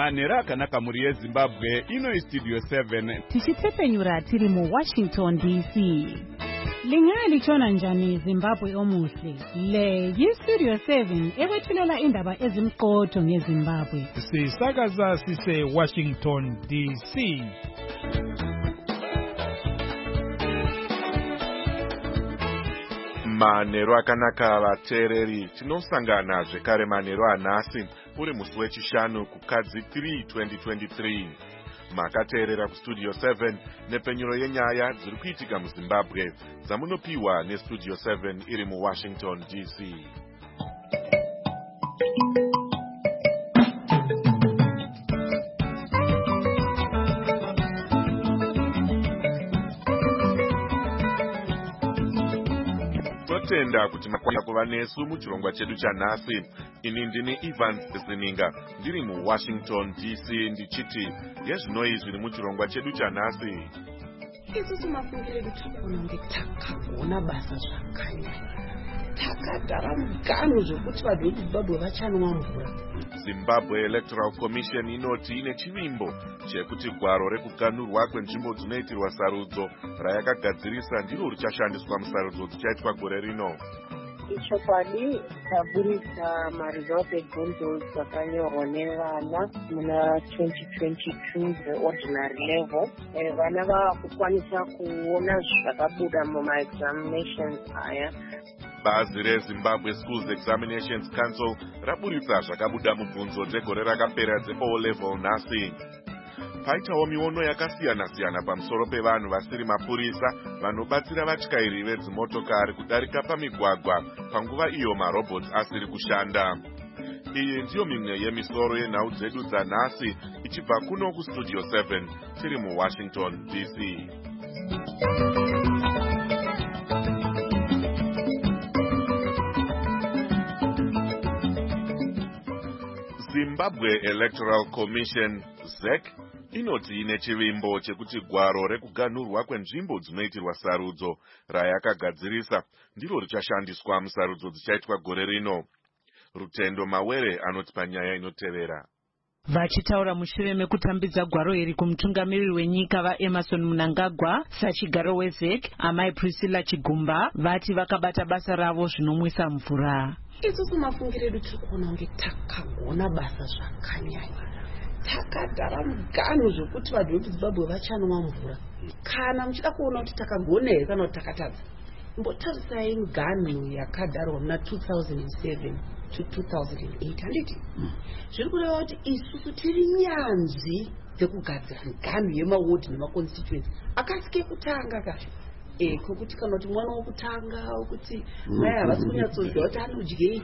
Manhero akanaka muri yeZimbabwe, ino Studio 7. Tichitepenyura tiri mu Washington DC. Lingalitshona njani Zimbabwe omuhle? Le yiStudio 7 ekwethulela indaba ezimqotho ngeZimbabwe. Sisakaza sise Washington DC. Manhero akanaka vateereri, tinosangana zvekare manhero anhasi uri musi wechishanu kukadzi 3 2023. Makateerera kuStudio 7 nepenyuro yenyaya dziri kuitika muZimbabwe dzamunopiwa neStudio 7 iri muWashington DC. Totenda kuti makwana kuva nesu muchirongwa chedu chanhasi. Ini ndini Evans Zininga ndiri muWashington DC ndichiti yezvinoi zviri muchirongwa chedu chanhasi. Isusu mafungire kuti unonge takagona basa zvakanyanya. Takagara muganhu zvokuti vanhu veZimbabwe vachanwa mvura. Zimbabwe Electoral Commission inoti ine chivimbo chekuti gwaro rekuganhurwa kwenzvimbo dzinoitirwa sarudzo rayakagadzirisa ndiro richashandiswa musarudzo dzichaitwa gore rino. Ichokwadi taburitsa maresults ebvunzo dzakanyorwa nevana muna 2022 the-ordinary level. Vana vakukwanisa kuona zvakabuda muma-examinations aya. Bazi reZimbabwe Schools Examinations Council raburitsa zvakabuda mubvunzo dzegore rakapera dze-O level nhasi. Paitawo miono yakasiyana-siyana pamusoro pevanhu vasiri mapurisa vanobatsira vatyairi vedzimotokari kudarika pamigwagwa panguva iyo marobots asiri kushanda. Iyi ndiyo mimwe yemisoro yenhau dzedu dzanhasi ichibva kuno kuStudio 7 tiri muWashington DC. Zimbabwe Electoral Commission ZEC inoti ine chivimbo chekuti gwaro rekuganhurwa kwenzvimbo dzinoitirwa sarudzo rayakagadzirisa ndiro richashandiswa musarudzo dzichaitwa gore rino. Rutendo Mawere anoti panyaya inotevera. Vachitaura mushure mekutambidza gwaro iri kumutungamiriri wenyika vaEmmerson Mnangagwa sachigaro weZEC, amai Priscilla Chigumba vati vakabata basa ravo zvinomwisa mvura. Isusu mafungire kuti unonge takagona basa zvakanyanya. Takagara muganhu zvokuti vanhu veZimbabwe vachanwa mvura. Kana muchida kuona kuti takagona here kana kuti takatadza, mbotarisai miganhu yakadarwa muna 2007 to 2008 handiti. Zviri kureva kuti isusu tiri nyanzvi dzekugadzira miganhu yemawodi nemaconstituency akasike kutanga kacho. Kokuti kana kuti mwana wokutanga wokuti mai havasi kunyatsoziva kuti anodyei.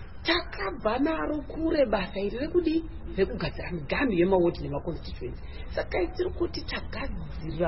Takabva naro kure basa iri rekudi rekugadzira miganhu yemawodi nemaconstituency. Saka tiri kuti tagadzira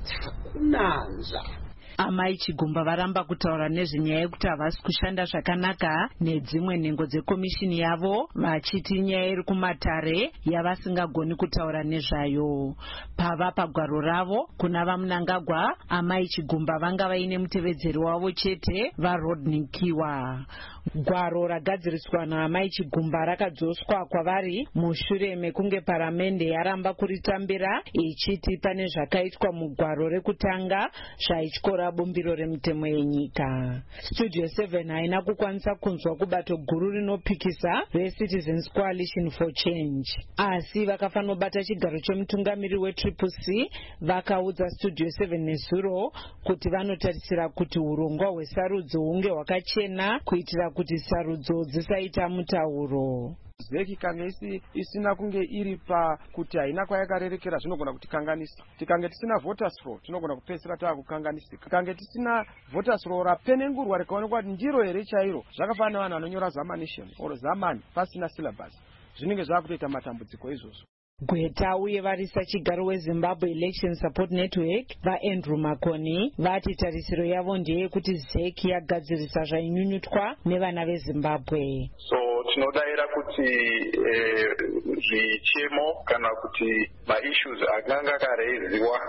mutakunanzva. Amai Chigumba varamba kutaura nezvenyaya yekuti havasi kushanda zvakanaka nedzimwe nhengo dzekomishini yavo, vachiti nyaya iri kumatare yavasingagoni kutaura nezvayo. Pava pagwaro ravo kuna vaMnangagwa, amai Chigumba vanga vaine mutevedzeri wavo chete vaRodney Kiwa. Gwaro ragadziriswa naamai Chigumba rakadzoswa kwavari mushure mekunge paramende yaramba kuritambira ichiti pane zvakaitwa mugwaro rekutanga zvaityora bumbiro remutemo yenyika. Studio 7 haina kukwanisa kunzwa kubato guru rinopikisa reCitizens Coalition for Change, asi vakafanobata chigaro chemutungamiriri weCCC vakaudza Studio 7 nezuro kuti vanotarisira kuti urongwa hwesarudzo hunge hwakachena kuitira kuti sarudzo dzisaita mutauro. ZEC kana isina kunge iri pakuti haina kwayakarerekera zvinogona kutikanganisa. Tikange tisina voters roll tinogona kupedzisira taakukanganisika. Tikange tisina voters roll rapenengurwa rikaonekwa kuti ndiro here chairo, zvakafanana nevanhu vanonyora zamanation or zamani pasina syllabus, zvinenge zvakutoita matambudziko izvozvo. Gweta uye varisa chigaro weZimbabwe Election Support Network vaAndrew Makoni vati tarisiro yavo ndeyekuti ZEC yagadzirisa zvainyunyutwa nevana veZimbabwe. Tinodaira kuti zvichemo kana kuti maissues akanga akareiziwa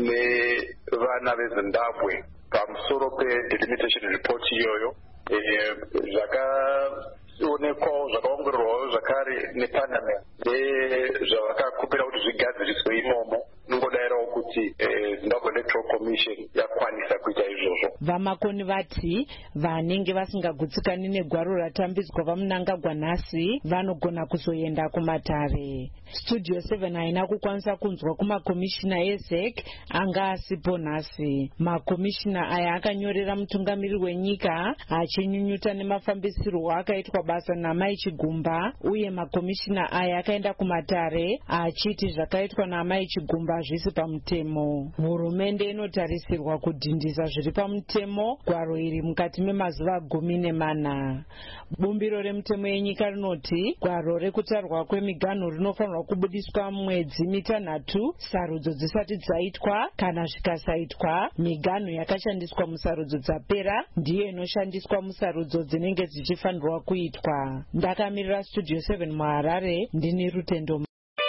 nevana veZimbabwe pamusoro pedelimitation report iyoyo zvaka zvinoonekwawo zvakaongororwawo zvakare neparliament zvavakakopera kuti zvigadziriswe imomo. Inongodayirawo kuti Zimbabwe Electoral Commission yakwanisa kuita izvozvo. Vamakoni vati vanenge vasingagutsikani negwaro ratambidzwa vamunangagwa nhasi vanogona kuzoenda kumatare. Studio 7 haina kukwanisa kunzwa kumakomishina eZEC anga asipo nhasi. Makomishina aya akanyorera mutungamiri wenyika achinyunyuta nemafambisirwo akaitwa basa naMai Chigumba, uye makomishina aya akaenda kumatare achiti zvakaitwa naMai Chigumba zvisi pamutemo. Hurumende inotarisirwa kudhindisa zviri pamutemo gwaro iri mukati memazuva 14. Bumbiro remutemo yenyika rinoti gwaro rekutarwa kwemiganhu rinofanirwa kubudiswa mwedzi mitanhatu sarudzo dzisati dzaitwa. Kana zvikasaitwa, miganhu yakashandiswa musarudzo dzapera ndiyo inoshandiswa musarudzo dzinenge dzichifanirwa kuitwa. Ndakamirira Studio 7 muHarare, ndini Rutendo.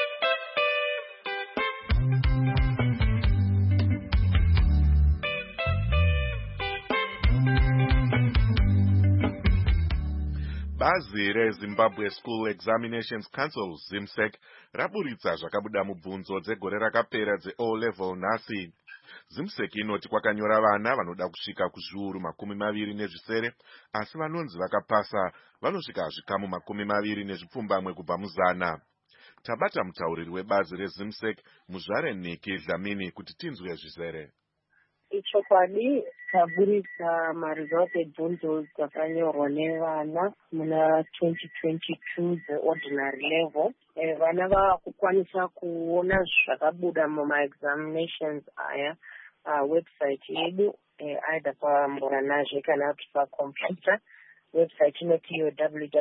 Bazi reZimbabwe School Examinations Council ZIMSEC raburitsa zvakabuda mubvunzo dzegore rakapera dzeO level nhasi. ZIMSEC inoti kwakanyora vana vanoda kusvika kuzviuru 27, asi vanonzi vakapasa vanosvika zvikamu 20 kubva muzana. Tabata mutauriri webazi reZIMSEC Muzvare Niki Dlamini kuti tinzwe zvizere. Ichokwadi taburitsa maresults ebvunzo dzakanyorwa nevana muna 2022 ordinary level. Vana vakukwanisa kuona zvakabuda muma-examinations aya website yedu either pamboranazhe kana kuti pakompyuta. Website inoti iyo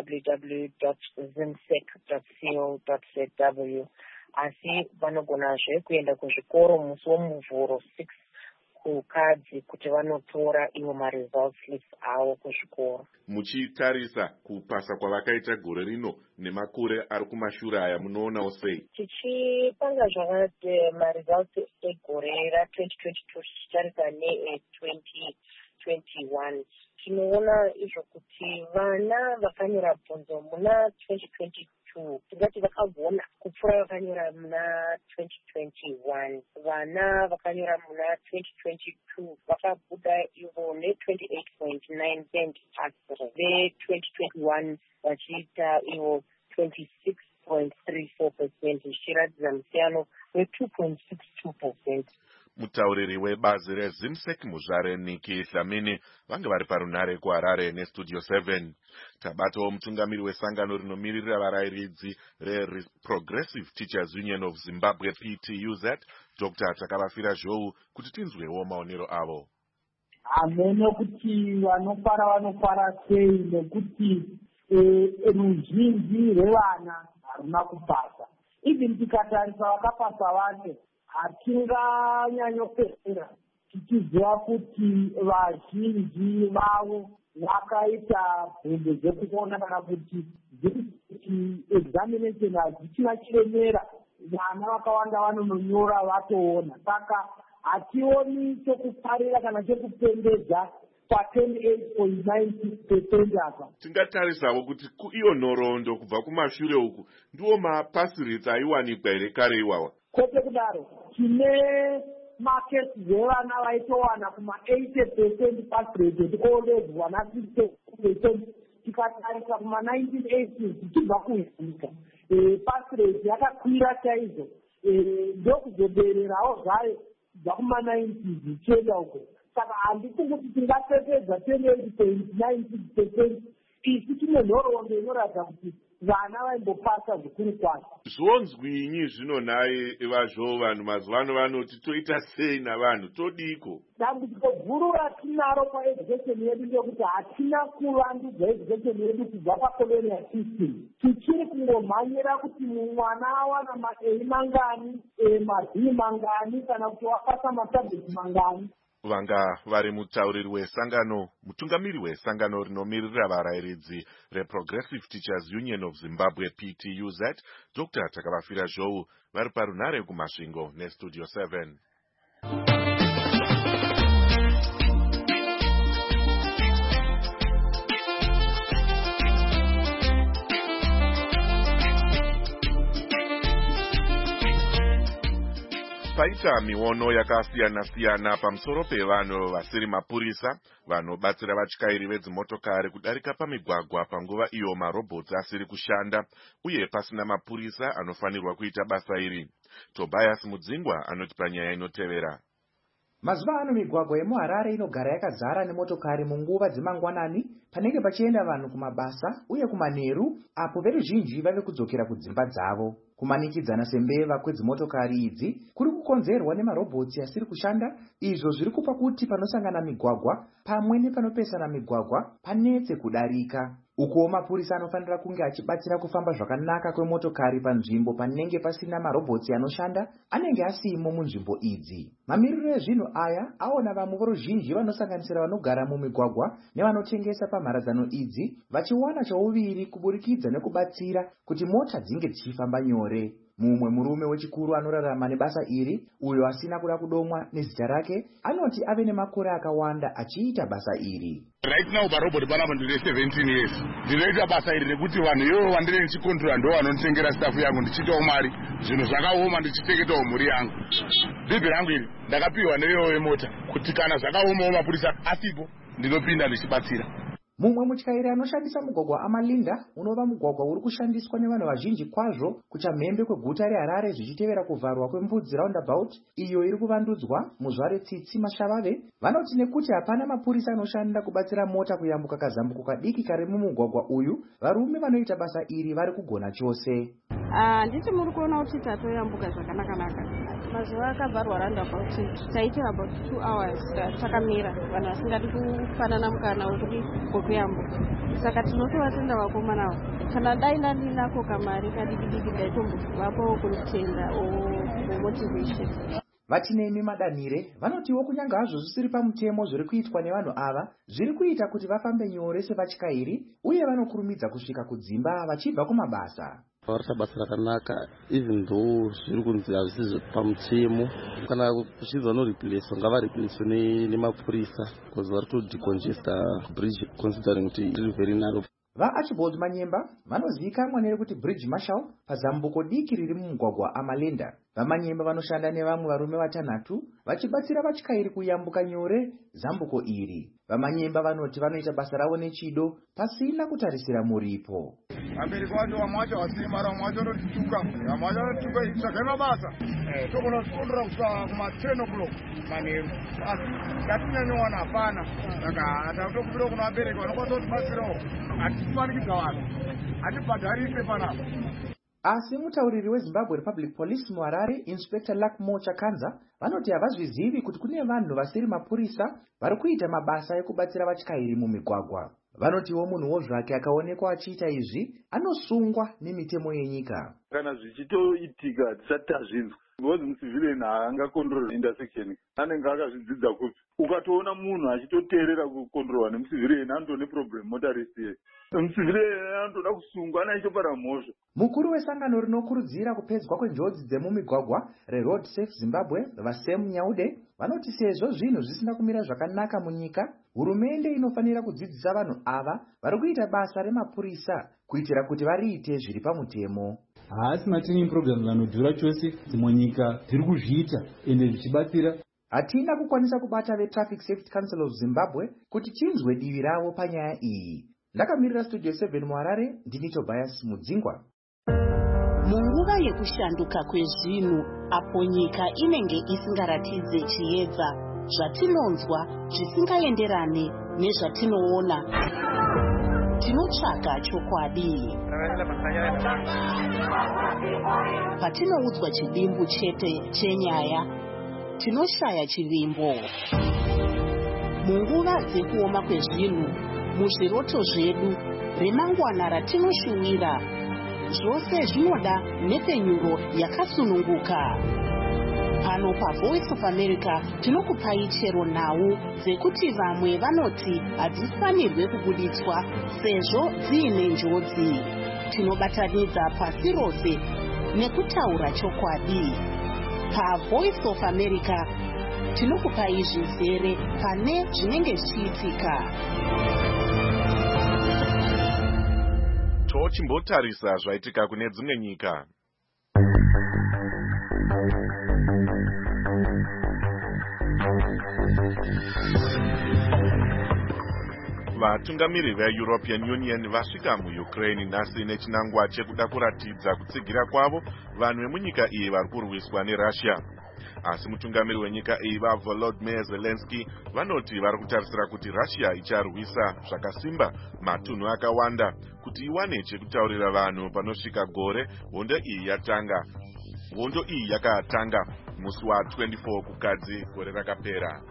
www.zimsec.co.zw. Asi vanogonazve kuenda kuzvikoro musi womuvhuro 6 kukadzi kuti vanotora iwo maresults list avo kuzvikoro. Muchitarisa kupasa kwavakaita gore rino nemakore ari kumashure aya munoonawo sei? Tichipanga zvakati maresults egore ra2022 tichitarisa ne2021 tinoona izvo kuti vana vakanyora bvunzo muna 2022 tingati vakagona kupfuura vakanyora muna 2021. Vana vakanyora muna 2022 vakabuda ivo ne28.9% pasire. Ve2021 vachiita ivo 26.34% zvichiratidza musiyano we2.62%. Mutauriri webazi reZIMSEC Muzvare Niki Dlamini vange vari parunhare kuHarare neStudio 7. Tabatawo mutungamiri wesangano rinomirira varayiridzi reProgressive Teachers Union of Zimbabwe PTUZ Dr. Takavafira Zhou kuti tinzwewo maonero avo. Hamene kuti vanofara sei nekuti ruzhinji rwevana haruna kupasa. Even tikatarisa vakapasa vacho hatinganyanyopera tichiziva kuti vazhinji vavo vakaita bvunzo dzekuona kana kuti examination hadzichina chiremera. Vana vakawanda vanononyora vatoona. Saka hationi chekufarira kana chekupendedza pa28.96% apa. Tingatarisawo kuti iyo nhoroondo kubva kumashure uku ndiwo mapasireti aiwanikwa here kare iwawa. Kwete kudaro, tine makesi dzevana vaitowana kuma80% pass rate at level vana 60%. Tikatarisa kuma1980s tichibva kunyika pass rate yakakwira chaizvo. Ndokuzobererawo zvayo kubva kuma90s ichienda uko. Saka handiti kuti tingapepedza 28.96%. Isi tine nhoroondo inoratidza kuti vana vaimbopasa zvikuru kwazvo. Zvonzwinyi zvino naye vazvo vanhu mazuvano vanoti toita sei navanhu todiko? Dambudziko guru ratinaro paeducation yedu ndekuti hatina kuvandudza education yedu kubva pacolonial system. Tichiri kungomhanyira kuti mwana awana ma-A mangani, ma-B mangani, kana kuti wapasa masabject mangani. Vanga vari mutauriri wesangano mutungamiri wesangano rinomirira varayiridzi reProgressive Teachers Union of Zimbabwe PTUZ Dr. Takavafira Zhou vari parunhare kumasvingo neStudio 7. Paita miono yakasiyana-siyana pamusoro pevanhu vasiri mapurisa vanobatsira vatyairi vedzimotokari kudarika pamigwagwa panguva iyo marobhotsi asiri kushanda uye pasina mapurisa anofanirwa kuita basa iri. Tobias Mudzingwa anotipa nyaya inotevera. Mazuva ano migwagwa yemuHarare inogara yakazara nemotokari munguva dzemangwanani panenge pachienda vanhu kumabasa uye kumanheru apo veruzhinji vave kudzokera kudzimba dzavo. Kumanikidzana sembeva kwedzimotokari idzi kuri kukonzerwa nemarobhotsi asiri kushanda, izvo zviri kupa kuti panosangana migwagwa pamwe nepanopesana migwagwa panetse kudarika. Uko mapurisa anofanira kunge achibatsira kufamba zvakanaka kwemotokari panzvimbo panenge pasina marobhotsi anoshanda anenge asimo munzvimbo idzi. Mamiriro ezvinhu aya aona vamwe voruzhinji vanosanganisira vanogara mumigwagwa nevanotengesa pamharadzano idzi vachiwana chauviri kuburikidza nekubatsira kuti mota dzinge dzichifamba nyore. Mumwe murume wechikuru anorarama nebasa iri, uyo asina kuda kudomwa nezita rake, anoti ave nemakore akawanda achiita basa iri. Right now parobot panapa ndine 17 years. Ndinoita basa iri rekuti vanhu ivo vandine ndichikontrola ndo vanonditengera staff yangu ndichitawo mari, zvinhu zvakaoma ndichitengetawo mhuri yangu. Bhibhi rangu iri ndakapiwa newewo wemota kuti kana zvakaomawo mapurisa asipo ndinopinda ndichibatsira. Mumwe mutyairi anoshandisa mugwagwa Amalinda unova mugwagwa uri kushandiswa nevanhu vazhinji kwazvo kuchamhembe kweguta reHarare zvichitevera kuvharwa kwembudzi roundabout iyo iri kuvandudzwa muzvare Tsitsi Mashavave, vanoti nekuti hapana mapurisa anoshanda kubatsira mota kuyambuka kazambuko kadiki kari mumugwagwa uyu, varume vanoita basa iri vari kugona chose. Nditi muri kuona kuti tatoyambuka zvakanaka. Mazuva akavharwa roundabout taita about 2 hours takamira vanhu vasingadi kufanana mukana wekuti kwekuyambuka. Saka tinotovatenda vakomanawo kana dai ndandinako kamari kadiki ndaitombovapo kutenda motivation. Vatinemi Madanire vanotiwo kunyanga hazvo zvisiri pamutemo zviri kuitwa nevanhu ava zviri kuita kuti vafambe nyore sevatyairi uye vanokurumidza kusvika kudzimba vachibva kumabasa. Varita basa rakanaka even though zviri kunzi hazvisi pamutemo, kana kuchizwa noreplace ngavareplace nemapurisa because vari kudecongesta bridge considering kuti iri very narrow. VaArchibald Manyemba vanozivikanwa nerekuti Bridge Marshal pazambuko diki riri mumugwagwa Amalenda. VaManyemba vanoshanda nevamwe varume vatanhatu vachibatsira vatyairi kuyambuka nyore zambuko iri. VaManyemba vanoti vanoita basa ravo nechido pasina kutarisira muripo. Abereki vacho vamwe vacho vasiri mari, vamwe vacho vanotituka, vamwe vacho vanotituka itsvagai mabasa. Togona kutondora kusvika kuma10 o'clock manheru, asi ngatinyanyowana hapana. Saka takutokubira kuna vabereki vanokwanisa kutibatsirawo. Hatikumanikidza vanhu, hatibhadharise panapa. Asi mutauriri weZimbabwe Public Police muHarare, Inspector Lakmo Chakanza, vanoti havazvizivi kuti kune vanhu vasiri mapurisa vari kuita mabasa ekubatsira vatyairi mumigwagwa. Vanotiwo munhuwo zvake akaonekwa achiita izvi anosungwa nemitemo yenyika. Kana zvichitoitika tisati tazvinzwa, because mucivilian haangakontrol intersection, anenge akazvidzidza kuti ukatoona munhu achitoteerera kukontrolwa nemucivilian anotone problem motorist iye. Mucivilian anotoda kusungwa anaichopara mhosva. Mukuru wesangano rinokurudzira kupedzwa kwenjodzi dzemumigwagwa reRoad Safe Zimbabwe, Vasem Nyaude, vanoti sezvo zvinhu zvisina kumira zvakanaka munyika, hurumende inofanira kudzidzisa vanhu ava vari kuita basa remapurisa kuitira kuti variite zviri pamutemo. Haasi matini program vanodhura chose dzimwe nyika dziri kuzviita ende zvichibatsira. Hatina kukwanisa kubata veTraffic Safety Council of Zimbabwe kuti tinzwe divi ravo panyaya iyi. Ndakamirira Studio 7 muHarare, ndini Tobias Mudzingwa. Munguva yekushanduka kwezvinhu apo nyika inenge isingaratidze chiedza, zvatinonzwa zvisingaenderane nezvatinoona, tinotsvaga chokwadi. Patinoudzwa chivimbo chete chenyaya, tinoshaya chivimbo. Munguva dzekuoma kwezvinhu, muzviroto zvedu, remangwana ratinoshuwira, zvose zvinoda nepenyuro yakasununguka. Pano paVoice of America tinokupai chero nhau dzekuti vamwe vanoti hadzifanirwe kubuditswa sezvo dziine njodzi. Tinobatanidza pasi rose nekutaura chokwadi. PaVoice of America tinokupai zvizere pane zvinenge zvichiitika. Tochimbotarisa zvaitika kune dzimwe nyika. Vatungamiri veEuropean Union vasvika muUkraine nhasi nechinangwa chekuda kuratidza kutsigira kwavo vanhu vemunyika iyi vari kurwiswa neRussia. Asi mutungamiri wenyika iyi vaVolodymyr Zelensky vanoti vari kutarisira kuti Russia icharwisa zvakasimba matunhu akawanda kuti iwane chekutaurira vanhu panosvika gore hondo iyi yakatanga musi wa24 kukadzi gore rakapera.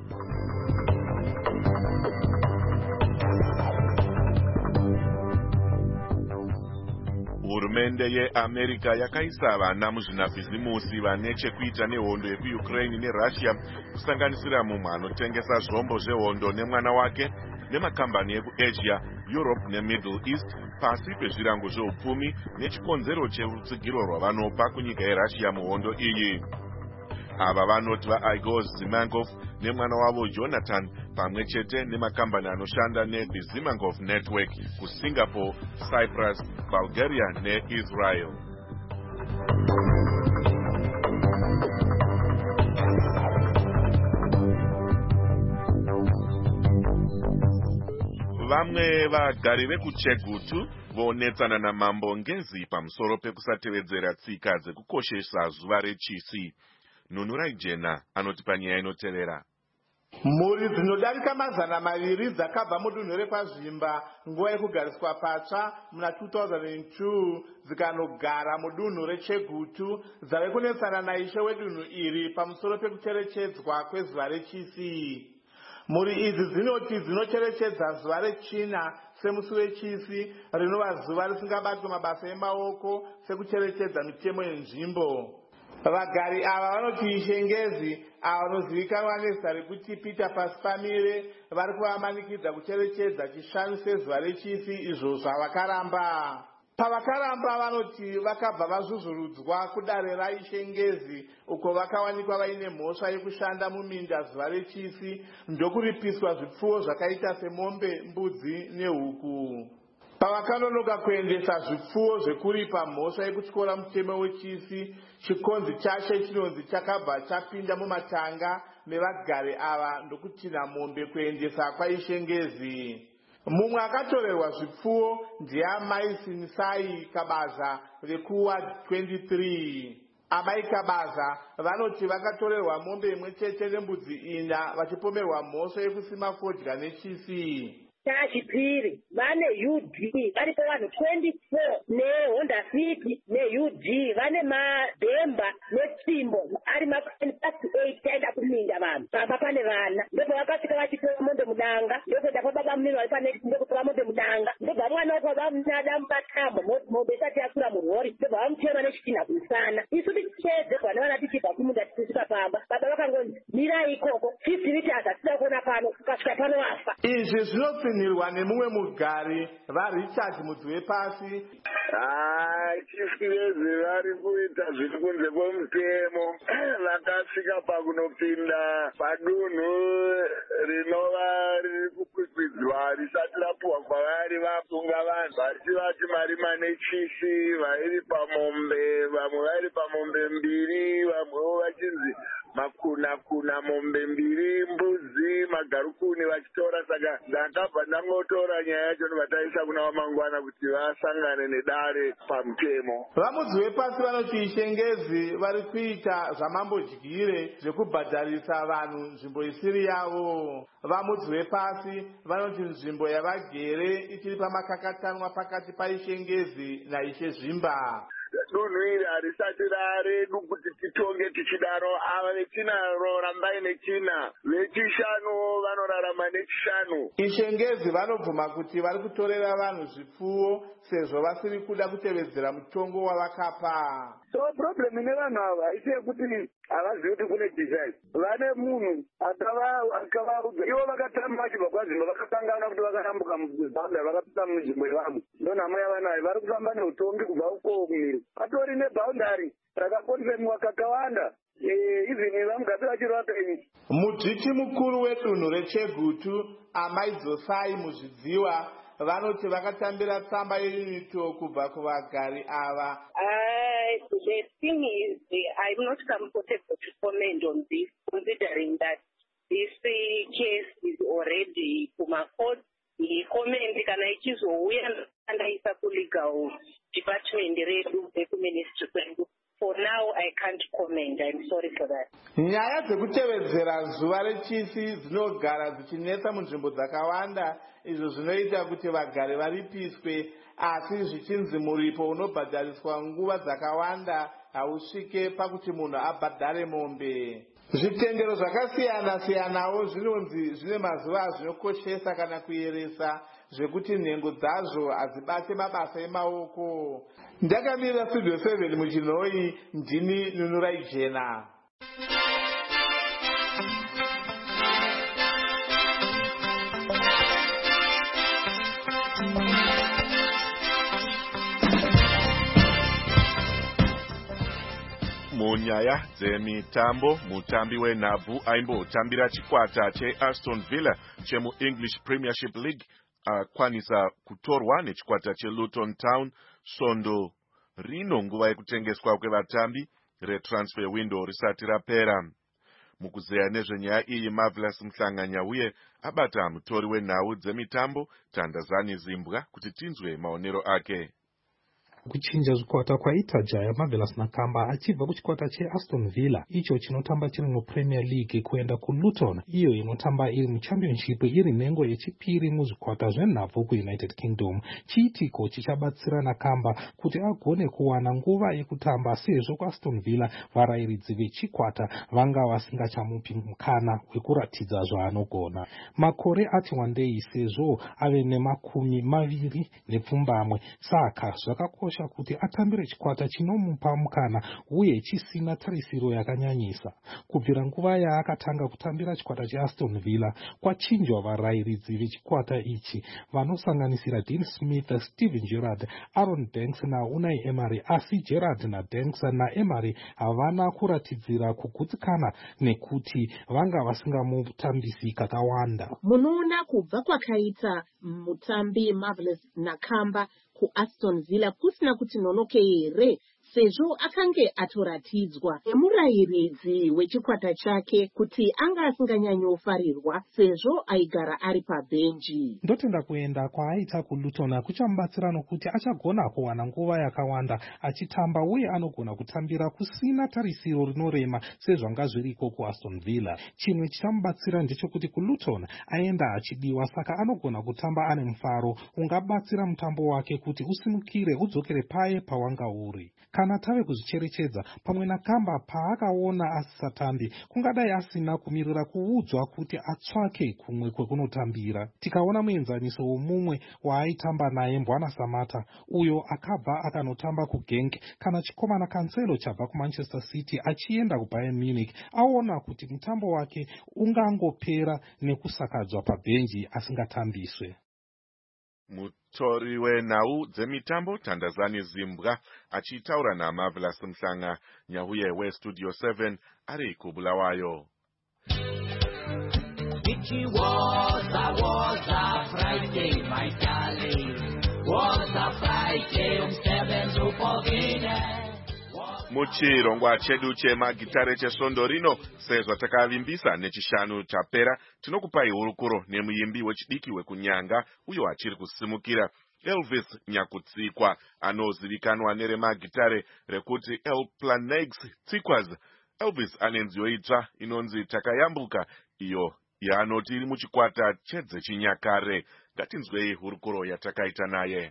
Hurumende yeAmerica yakaisa vana muzvinabhizimusi vane chekuita nehondo yekuUkraine neRussia kusanganisira mumwe anotengesa zvombo zvehondo nemwana wake nemakambani ekuAsia, Europe neMiddle East pasi pezvirango zveupfumi nechikonzero cheutsigiro rwavanopa kunyika yeRussia muhondo iyi. Ava vanoti vaIgor Zimangov nemwana wavo Jonathan pamwe chete nemakambani anoshanda neThe Zimangov Network kuSingapore, Cyprus, Bulgaria neIsrael. Vamwe vagari vekuChegutu vonetsana namambo ngezi pamusoro pekusatevedzera tsika dzekukoshesa zuva rechisi. Nunurai Jena anoti panyaya inotevera. Mhuri dzinodarika 200 dzakabva mudunhu repaZvimba nguva yekugariswa patsva muna 2002 dzikanogara mudunhu reChegutu dzave kunetsana naishe wedunhu iri pamusoro pekucherechedzwa kwezuva rechisi. Mhuri idzi dzinoti dzinocherechedza zuva rechina semusi wechisi rinova zuva risingabatwi mabasa emaoko sekucherechedza mitemo yenzvimbo. Vagari ava vanoti ishengezi ava vanozivikanwa nezita rekuti Peter Pasipamire vari kuvamanikidza kucherechedza chishanu sezuva rechisi izvo zvavakaramba. Pavakaramba vanoti vakabva vazvuzvurudzwa kudare raishengezi uko vakawanikwa vaine mhosva yekushanda muminda zuva rechisi ndokuripiswa zvipfuwo zvakaita semombe, mbudzi nehuku. Pavakanonoka kuendesa zvipfuwo zvekuripa mhosva yekutyora mutemo wechisi, chikonzi chacho chinonzi chakabva chapinda mumatanga mevagari ava ndokutina mombe kuendesa kwaishengezi. Mumwe akatorerwa zvipfuwo ndiamai Sinisai Kabaza vekuward 23. Amai Kabaza vanoti vakatorerwa mombe imwe chete nembudzi 4 vachipomerwa mhosva yekusima fodya nechisi. Chachipiri vane UD varipo vanhu 24 neHonda City neUD vane madhemba netsimbo ari ma8 taida kuminda vanhu baba pane vana ndipo vakasvika vachitora mombe mudanga ndokuenda pababa mumiri vari pane ndokutora mombe mudanga ndobva mwana wako vamunada mubatambo mombe isati yakura murori ndobva vamutema nechitina kumusana isu tichedze vana vana tichibva kumunda tichisvika pamba baba vakangonzi mirai ikoko 50 liters atida kuona pano ukasvika pano wafa. Izvi zvinotsinhirwa nemumwe mugari vaRichard mudzi wepasi. Chifirezi vari kuita zviri kunze kwemutemo vakasvika pakunopinda padunhu rinova riri kukwikwidzwa risati rapuwa kwavari vapunga vanhu vachivati marima nechisi vairi pamombe vamwe vairi pamombe 2 vamwewo vachinzi makuna mombe 2 mbudzi magarukuni vachitora saka ndakabva ndangotora nyaya yacho ndobataisa kuna wamangwana kuti vasangane nedare pamutemo. Vamudzi wepasi vanoti ishengezi vari kuita zvamambodyire zvekubhadharisa vanhu nzvimbo isiri yavo. Vamudzi wepasi vanoti nzvimbo yavagere ichiri pamakakatanwa pakati paishengezi naishe Zvimba. Dunhu iri harisati raredu kuti titonge tichidaro. Ava vechina rambai nechina, vechishanu vanorarama nechishanu. Ishengezi vanobvuma kuti vari kutorera vanhu zvipfuwo sezvo vasiri kuda kutevedzera mutongo wavakapa. So problem ine vanhu ava iseyekuti havazivi kuti kune design. Vane munhu akavaudza ivo vakatamba vachibva kwaZvimba vakasangana kuti vakarambuka muZambia vakapinda munzvimbo yevamwe. Ndonhamo yavanayo vari kufamba neutongi kubva uko kumhiri. Patori nebhaundari rakakonzerwa kakawanda. Izini vamugati vachirapa ini. Mudzviti mukuru wedunhu reChegutu Amai Dzosai muzvidziwa vanoti vakatambira tsamba yeUNITO kubva kuvagari ava. The thing is, I'm not comfortable to comment on this, considering that this case is already to my court comment kana ichizouya ndaisa kulegal department redu ekuministry kwedu. For now, I can't comment. I'm sorry for that. Nyaya dzekutevedzera zuva rechisi dzinogara dzichinetsa munzvimbo dzakawanda, izvo zvinoita kuti vagari varipiswe, asi zvichinzi muripo unobhadhariswa nguva dzakawanda hausvike pakuti munhu abhadhare mombe. Zvitendero zvakasiyana-siyanawo zvinonzi zvine mazuva azvinokoshesa kana kuyeresa, zvekuti nhengo dzazvo hadzibate mabasa emaoko. Ndakamirira Studio 7 muchinhoi, ndini Nunurai Jena. Munyaya dzemitambo, mutambi wenhabvu aimbotambira chikwata cheAston Villa chemu-English Premiership League akwanisa kutorwa nechikwata cheLuton Town Sondo rino nguva yekutengeswa kwevatambi retransfer window risati rapera. Mukuzeya nezvenyaya iyi, Marvelous Mhlanganya uye abata mutori wenhau dzemitambo Tandazani Zimbwa kuti tinzwe maonero ake. Kuchinja zvikwata kwaita Jaya Marvelous Nakamba achibva kuchikwata cheAston Villa icho chinotamba chiri muPremier League kuenda kuLuton iyo inotamba iri muChampionship iri nhengo yechipiri muzvikwata zvenhabvu kuUnited Kingdom. Chiitiko chichabatsira Nakamba kuti agone kuwana nguva yekutamba sezvo kuAston Villa varairidzi vechikwata vanga vasingachamupi mukana wekuratidza zvaanogona. Makore ati wandei sezvo ave nemakumi maviri nepfumbamwe, saka zvakakosha kuti atambire chikwata chinomupa mukana uye chisina tarisiro yakanyanyisa. Kubvira nguva yaakatanga kutambira chikwata cheAston Villa kwachinjwa varairidzi vechikwata ichi vanosanganisira Dean Smith, Steven Gerrard, Aaron Banks naUnai Emery, asi Gerrard naBanks naEmery havana kuratidzira kugutsikana nekuti vanga vasingamutambisi kakawanda. Munoona kubva kwakaita mutambi Marvelous Nakamba kuAston Villa kusina kuti nonoke here, sezvo akange atoratidzwa nemurairidzi wechikwata chake kuti anga asinganyanyofarirwa sezvo aigara ari pabhenji. Ndotenda kuenda kwaaita kuLuton kuchamubatsira nokuti achagona kuwana nguva yakawanda achitamba uye anogona kutambira kusina tarisiro rinorema sezvanga zviriko kuAston Villa. Chimwe chichamubatsira ndechekuti kuLuton aenda achidiwa, saka anogona kutamba ane mufaro ungabatsira mutambo wake kuti usimukire udzokere paye pawanga uri. Kana tave kuzvicherechedza, pamwe Nakamba paakaona asisatambi kungadai asina kumirira kuudzwa kuti atsvake kumwe kwekunotambira. Tikaona muenzaniso womumwe waaitamba naye Mbwana Samata, uyo akabva akanotamba kuGenk, kana chikomana Cancelo chabva kuManchester City achienda kuBayern Munich, aona kuti mutambo wake ungangopera nekusakadzwa pabhenji asingatambiswe. Mutori wenhau dzemitambo Tandazani Zimbwa achitaura naMarvelous Mhlanganya uye weStudio 7 ari kuBulawayo. It was a Friday, my darling. Was a Friday, umsebenzi upogine. Muchirongwa chedu chemagitare chesondo rino, sezvo takavimbisa nechishanu chapera, tinokupai hurukuro nemuimbi wechidiki wekunyanga uyo achiri kusimukira, Elvis Nyakutsikwa, anozivikanwa neremagitare rekuti El Planex Tsikwas. Elvis anenziyo itsva inonzi Takayambuka, iyo yaanoti iri muchikwata chedzechinyakare. Ngatinzwei hurukuro yatakaita naye.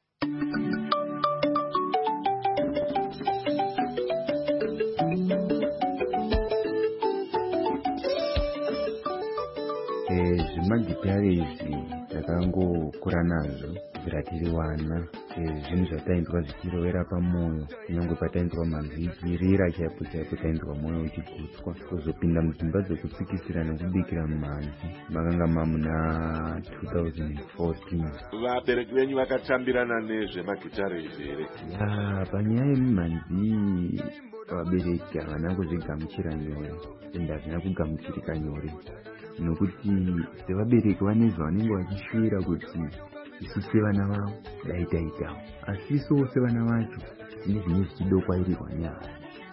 Zvimagitare izvi takangokura nazvo kubvira tiri wana, zvinhu zvatainzwa zvichirovera pamwoyo, kunyange patainzwa mavhiki rira chaipo chaipo tainzwa mwoyo uchigutswa. Kuzopinda mudzimba dzekutsikisira nekubikira mumanzi makanga mamuna 2014. Vabereki venyu vakatambirana nezvemagitare izvi here? Panyaya yemimhanzi vabereki havana kuzvigamuchira nyore, ende hazvina kugamuchirika nyore, nokuti sevabereki vane zvavanenge vachishuvira kuti isu sevana vavo dai taitawo, asi isuwo sevana vacho tine zvimwe zvichidokwa iri rwanyaya.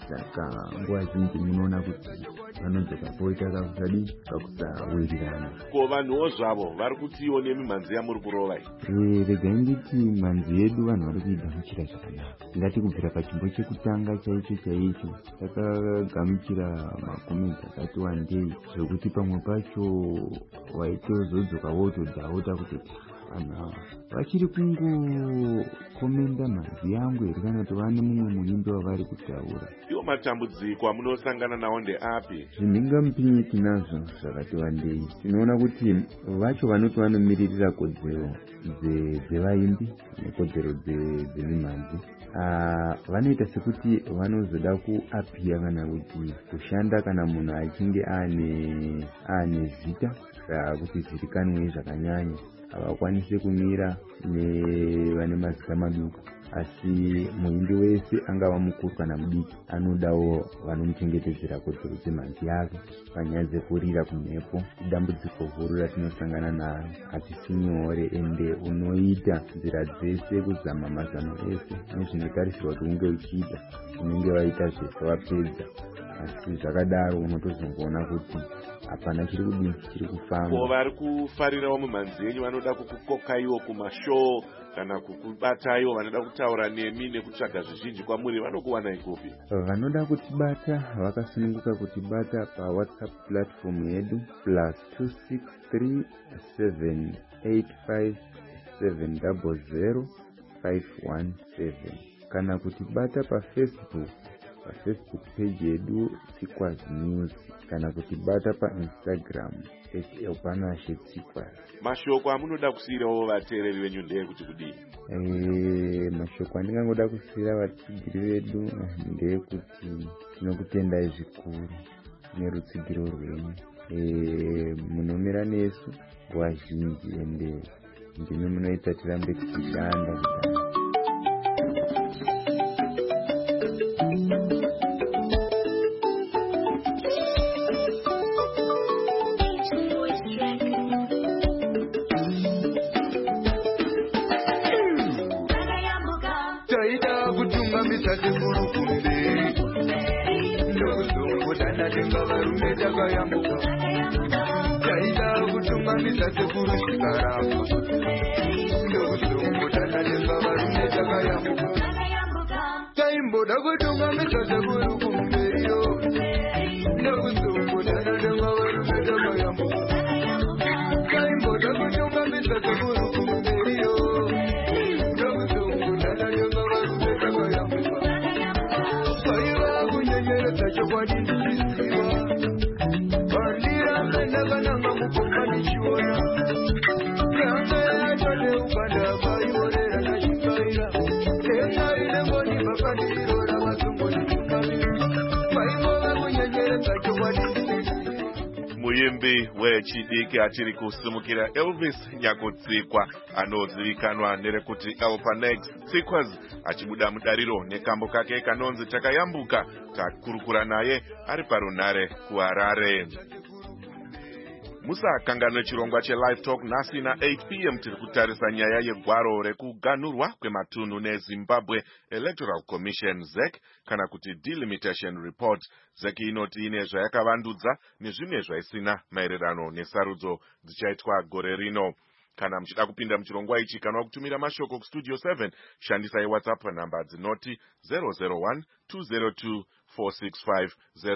saka nguva zhinji munoona kuti vanodzoka poita kakusawirirana. Ko vanhuwo zvavo vari kutiwo nemimhanzi yamuri kurova iyi? Regai nditi mhanzi yedu vanhu vari kuidamuchira zvakanaka. Ngati kubvira pachimbo chekutanga chaicho takagamuchira makomenti akati wandei zvokuti pamwe pacho waitozodzoka wotodhauta kutoti vanhu vachiri kungokomenda mhanzi yangu here kana kuti vane mumwe muimbi wavari kutaura. Iwo matambudziko amunosangana nawo ndeapi? Zvimhingamupinyi tinazvo zvakati wandei. Tinoona kuti vacho vanoti vanomiririra kodzero dzevaimbi nekodzero dzemimhanzi vanoita sekuti vanozoda kuapia kana kuti kushanda kana munhu achinge ane zita kuti zirikanwe zvakanyanya. Havakwanisi kumira nevane mazita maduku, asi muimbi wese angava mukuru kana mudiki anodawo vanomuchengetedzera kodzero dzemhanzi yake. Panyaya dzekurira kumhepo idambudziko huru ratinosangana naro, hatisi nyore ende unoita nzira dzese kuzama mazano ese nezvinotarisirwa kuti unge uchiita unenge waita zvese wapedza, asi zvakadaro unotozongoona kuti hapana chiri kufamba. Ko vari kufarirawo mumhanzi yenyu vanoda kukukokaiwo kumashow kana kukubataiwo, vanoda kutaura nemi nekutsvaga zvizhinji kwamuri, vanokuwanai kupi? Vanoda kutibata vakasununguka kutibata paWhatsApp platform yedu +263 785 700 kana kutibata paFacebook page yedu Tsikwazi News, kana kutibata paInstagram @elpanashe_Tsikwazi. Mashoko amunoda kusiyirawo vateereri venyu ndeyekuti kudini? Mashoko andingangoda kusiyira vatsigiri vedu ndeyekuti tinokutendai zvikuru nerutsigiro rwenyu. Munomira nesu nguva zhinji ende ndimi munoita tirambe tichishanda. Muimbi wechidiki achiri kusimukira Elvis Nyakotsikwa anozivikanwa nerekuti Elpanex Tsikwazi achibuda mudariro nekambo kake kanonzi Takayambuka. Takurukura naye ari parunhare kuHarare. Musakanganwe chirongwa cheLive Talk nhasi na8 p.m. tiri kutarisa nyaya yegwaro rekuganhurwa kwematunhu neZimbabwe Electoral Commission ZEC kana kuti Delimitation Report. ZEC inoti ine zvayakavandudza nezvimwe zvaisina maererano nesarudzo dzichaitwa gore rino. Kana muchida kupinda muchirongwa ichi kana kutumira mashoko kustudio 7 shandisai WhatsApp namba dzinoti 001 202 465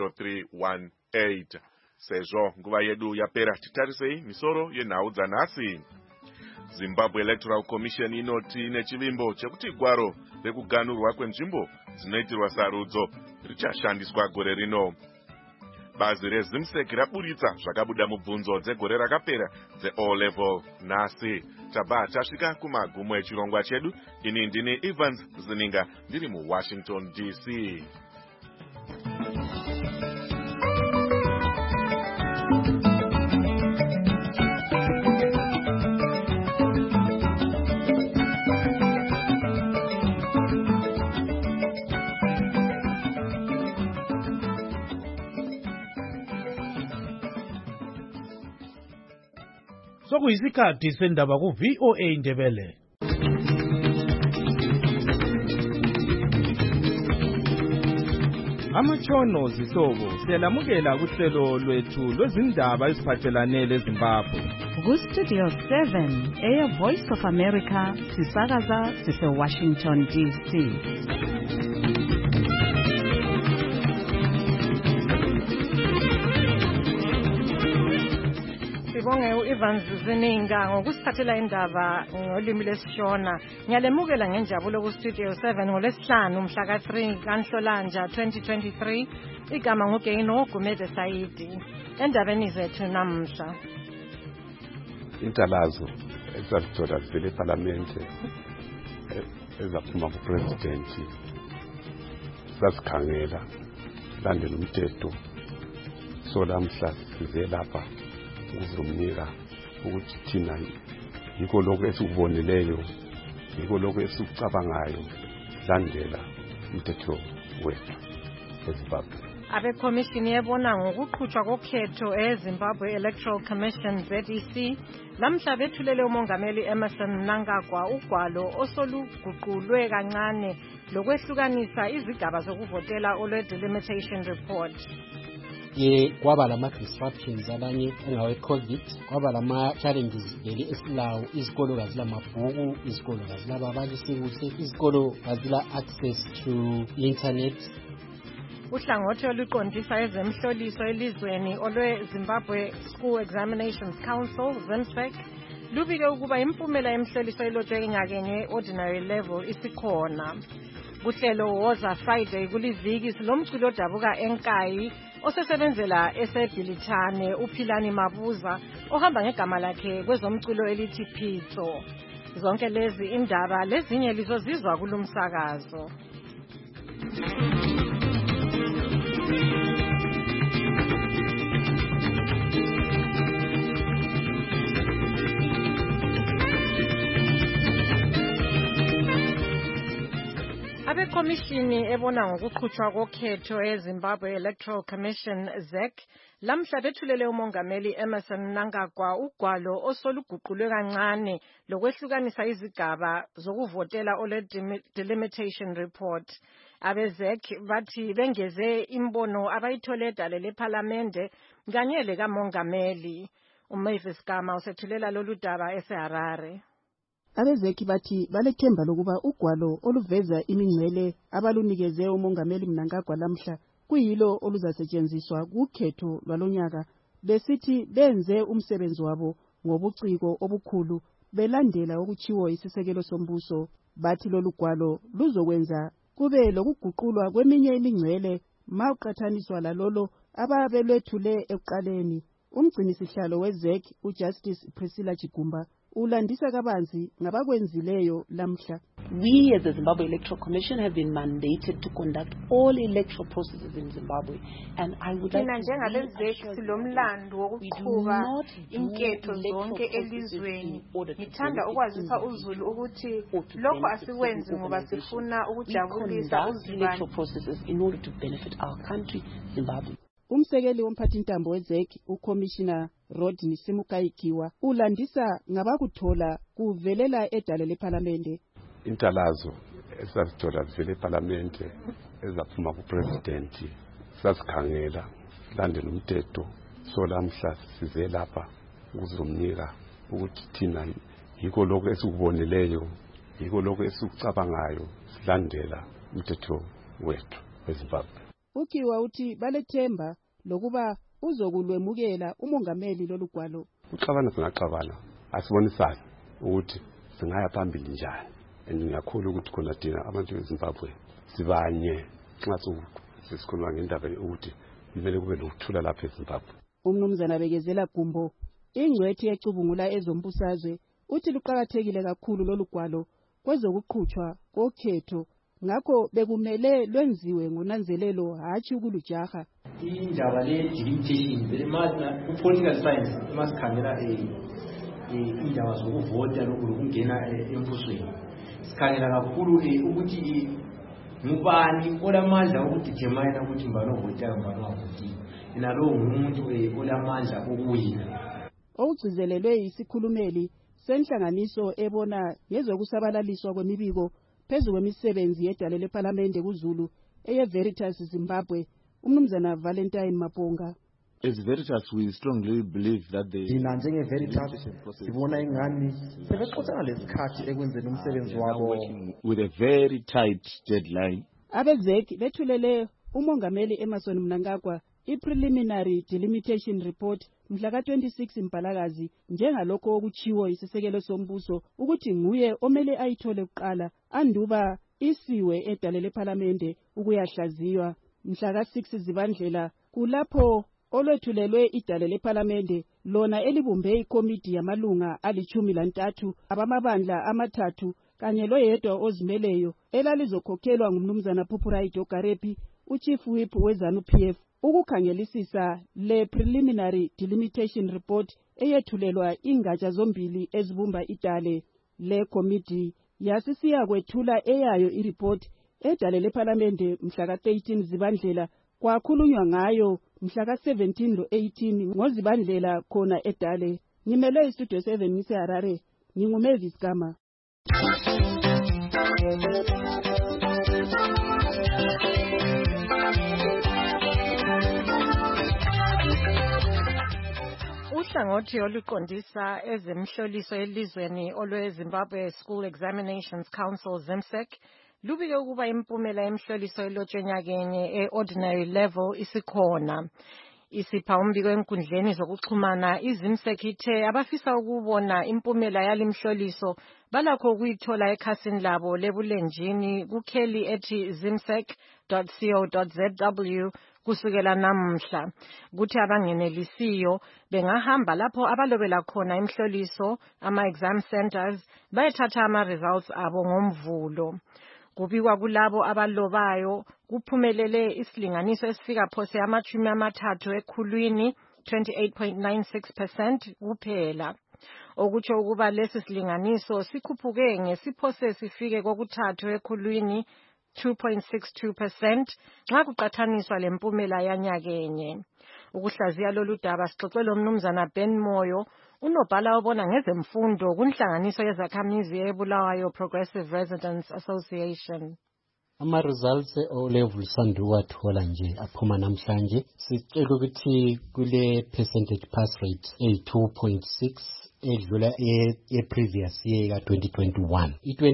0318. Sezvo nguva yedu yapera, titarisei misoro yenhau dzanhasi. Zimbabwe Electoral Commission inoti nechivimbo chekuti gwaro rekuganhurwa kwenzvimbo dzinoitirwa sarudzo richashandiswa gore rino. Bazi reZimsec raburitsa zvakabuda mubvunzo dzegore rakapera dzeO level nhasi. Tabva tasvika kumagumo echirongwa chedu. Ini ndini Evans Zininga ndiri muWashington DC. Sokuyisikhathi sendaba ku-VOA Ndebele. Amatshono zihlobo siyalamukela kuhlelo lwethu lwezindaba eziphathelane leZimbabwe. Ku-Studio 7 Air Voice of America sisakaza sise-Washington DC. Sibonge u-Evans Zininga ngokusiphathela indaba ngolimi lesishona. Ngiyalemukela ngenjabulo ku-Studio 7 ngolesihlanu mhla ka-3 kaNhlolanja 2023. Igama nguGeino Gumede Saidi. Endabeni zethu namhla. Intalazo ezazithola zivele eParlamente ezaphuma kuPresident sasikhangela landela umthetho so lamhla size lapha ukuzomnika ukuthi thina yiko lokho esikubonileyo yiko lokho esikucabangayo landela umthetho wethu eZimbabwe. Abekhomishini yebona ngokuqhutshwa kokhetho eZimbabwe Electoral Commission ZEC lamhla bethulele umongameli Emmerson Mnangagwa ugwalo osoluguqulwe kancane lokwehlukanisa izigaba zokuvotela olwe-delimitation report. Kwaba lama-disruptions abanye engawe-COVID, kwaba lama-challenges vele esilawo. Izikolo kazilamabhuku, izikolo kazilababalisi kuhle, izikolo kazila-access to internet. Uhlangothi oluqondisa ezemhloliso elizweni olwe-Zimbabwe School Examinations Council, ZIMSEC, lubike ukuba impumela yemhloliso elotshwe nyakenye ordinary level isikhona. Kuhlelo Woza Friday kuliviki silomculo odabuka eNkayi osesebenzela eseBhilithane uPhilani Mabuza ohamba ngegama lakhe kwezomculo elithi Phitso. Zonke lezi indaba lezinye lizozizwa kulumsakazo. Abekhomishini ebona ngokuqhutshwa kokhetho eZimbabwe Electoral Commission ZEC lamhla bethulele umongameli Emmerson Mnangagwa ugwalo osoluguqulwe kancane lokwehlukanisa izigaba zokuvotela olwe-delimitation report. AbeZEC bathi bengeze imbono abayithole edale leParlamente kanye lekamongameli. uMavis Gama usethulela lolu daba eseHarare. AbeZEC bathi balethemba lokuba ugwalo oluveza imingcele abalunikeze umongameli Mnangagwa lamhla kuyilo oluzasetshenziswa kukhetho lwalonyaka, besithi benze umsebenzi wabo ngobuciko obukhulu belandela okuchiwo isisekelo sombuso. Bathi lolu gwalo luzokwenza kube lokuguqulwa kweminye imingcele mawuqathaniswa lalolo ababelwethule ekuqaleni. Umgcinisihlalo weZEC uJustice Priscilla Chigumba ulandisa kabanzi ngabakwenzileyo lamhla. We as the Zimbabwe Electoral Commission have been mandated to conduct all electoral processes in Zimbabwe, and I would like to NjengabeZEC silomlando wokuqhuba inketho zonke elizweni. Ngithanda ukwazisa uZulu ukuthi lokho asikwenzi ngoba sifuna ukujabulisa uzibani. Electoral processes in order to benefit our country, Zimbabwe. Umsekeli womphathintambo weZEC uCommissioner Rodney Simukayikiwa ulandisa ngabakuthola kuvelela edale leParlamente. Intalazo ezazithola zivele eParlamente ezaphuma kuPresident sasikhangela landela umthetho so lamhla size lapha ukuzomnika ukuthi thina yiko lokho esikubonileyo yiko lokho esikucabangayo silandela umthetho wethu eZimbabwe. Ukiwa uthi balethemba lokuba uzokulwemukela umongameli lolugwalo. Uxabana singaxabana asibonisane ukuthi singaya phambili njani. Ngiyakholwa ukuthi khona thina abantu beZimbabwe sibanye nxa sesikhuluma ngendaba ukuthi kumele kube nokuthula lapha eZimbabwe. Umnumzana Bekezela Gumbo ingcwethi ecubungula ezombusazwe uthi luqhakathekile kakhulu lolugwalo kwezokuqhutshwa kokhetho, ngakho bekumele lwenziwe ngonanzelelo hatshi ukulujaha. Indaba le-delimitation ku-political science masikhangela indaba zokuvota lokungena embusweni, sikhangela kakhulu ukuthi ngubani olamandla okudetermine ukuthi mbani ovota mbani ungavotile, nalowo ngumuntu olamandla okuwina. Okugcizelelwe isikhulumeli senhlanganiso ebona ngezokusabalaliswa kwemibiko phezu kwemisebenzi yedale leParlamente kuZulu eye Veritas Zimbabwe umnumzana Valentine Maponga. As Veritas, we strongly believe that the thina njenge-Veritas sibona ingani sebexoxa ngalesikhathi ekwenzeni umsebenzi wabo with a very tight deadline. Abezeki bethulele umongameli Emerson Mnangagwa i-preliminary delimitation report mhla ka-26 Mpalakazi njengalokho okuchiwo isisekelo sombuso ukuthi nguye omele ayithole kuqala anduba isiwe edale lePhalamende ukuyahlaziywa mhla ka-6 Zibandlela kulapho olwethulelwe idale lePhalamende lona elibumbe ikomiti yamalunga ali-13 abamabandla amathathu kanye loyedwa ozimeleyo elalizokhokhelwa ngumnumzana Phupuraito Garepi uChief Whip weZANU-PF ukukhangelisisa le preliminary delimitation report eyethulelwa ingatsha zombili ezibumba idale le komiti yasisiya kwethula eyayo ireport edale lePhalamende mhla ka-13 Zibandlela kwakhulunywa ngayo mhla ka-17 lo-18 ngoZibandlela khona edale. Ngimele istudio 7 ngiseHarare, nginguMavis Gama. Uhlangothi oluqondisa ezemhloliso elizweni olweZimbabwe School Examinations Council ZIMSEC lubike ukuba impumela yemhloliso elotshwe nyakenye e-ordinary level isikhona. Isipha umbiko enkundleni zokuxhumana iZIMSEC ithe abafisa ukubona impumela yalimhloliso balakho ukuyithola ekhasini labo lebulenjini kukheli ethi zimsec.co.zw kusukela namhla. Kuthi abangenelisiyo bengahamba lapho abalobela khona imhloliso ama-exam centers bayethatha ama-results abo ngomvulo. Kubikwa kulabo abalobayo kuphumelele isilinganiso esifika phose ama-30 ekhulwini 28.96% kuphela. Okutsho ukuba lesi silinganiso sikhuphuke ngesiphose sifike kokuthathu ekhulwini 2.62% nxa kuqathaniswa lempumela yanyakenye. Ukuhlaziya lolu daba sixoxele umnumzana Ben Moyo unobhala obona ngezemfundo kunhlanganiso yezakhamizi eBulawayo Progressive Residents Association. Ama-results o-level sanduwathola nje aphuma namhlanje sicela ukuthi kule percentage pass rate eyi-2.6 edlula e-previous year ka-2021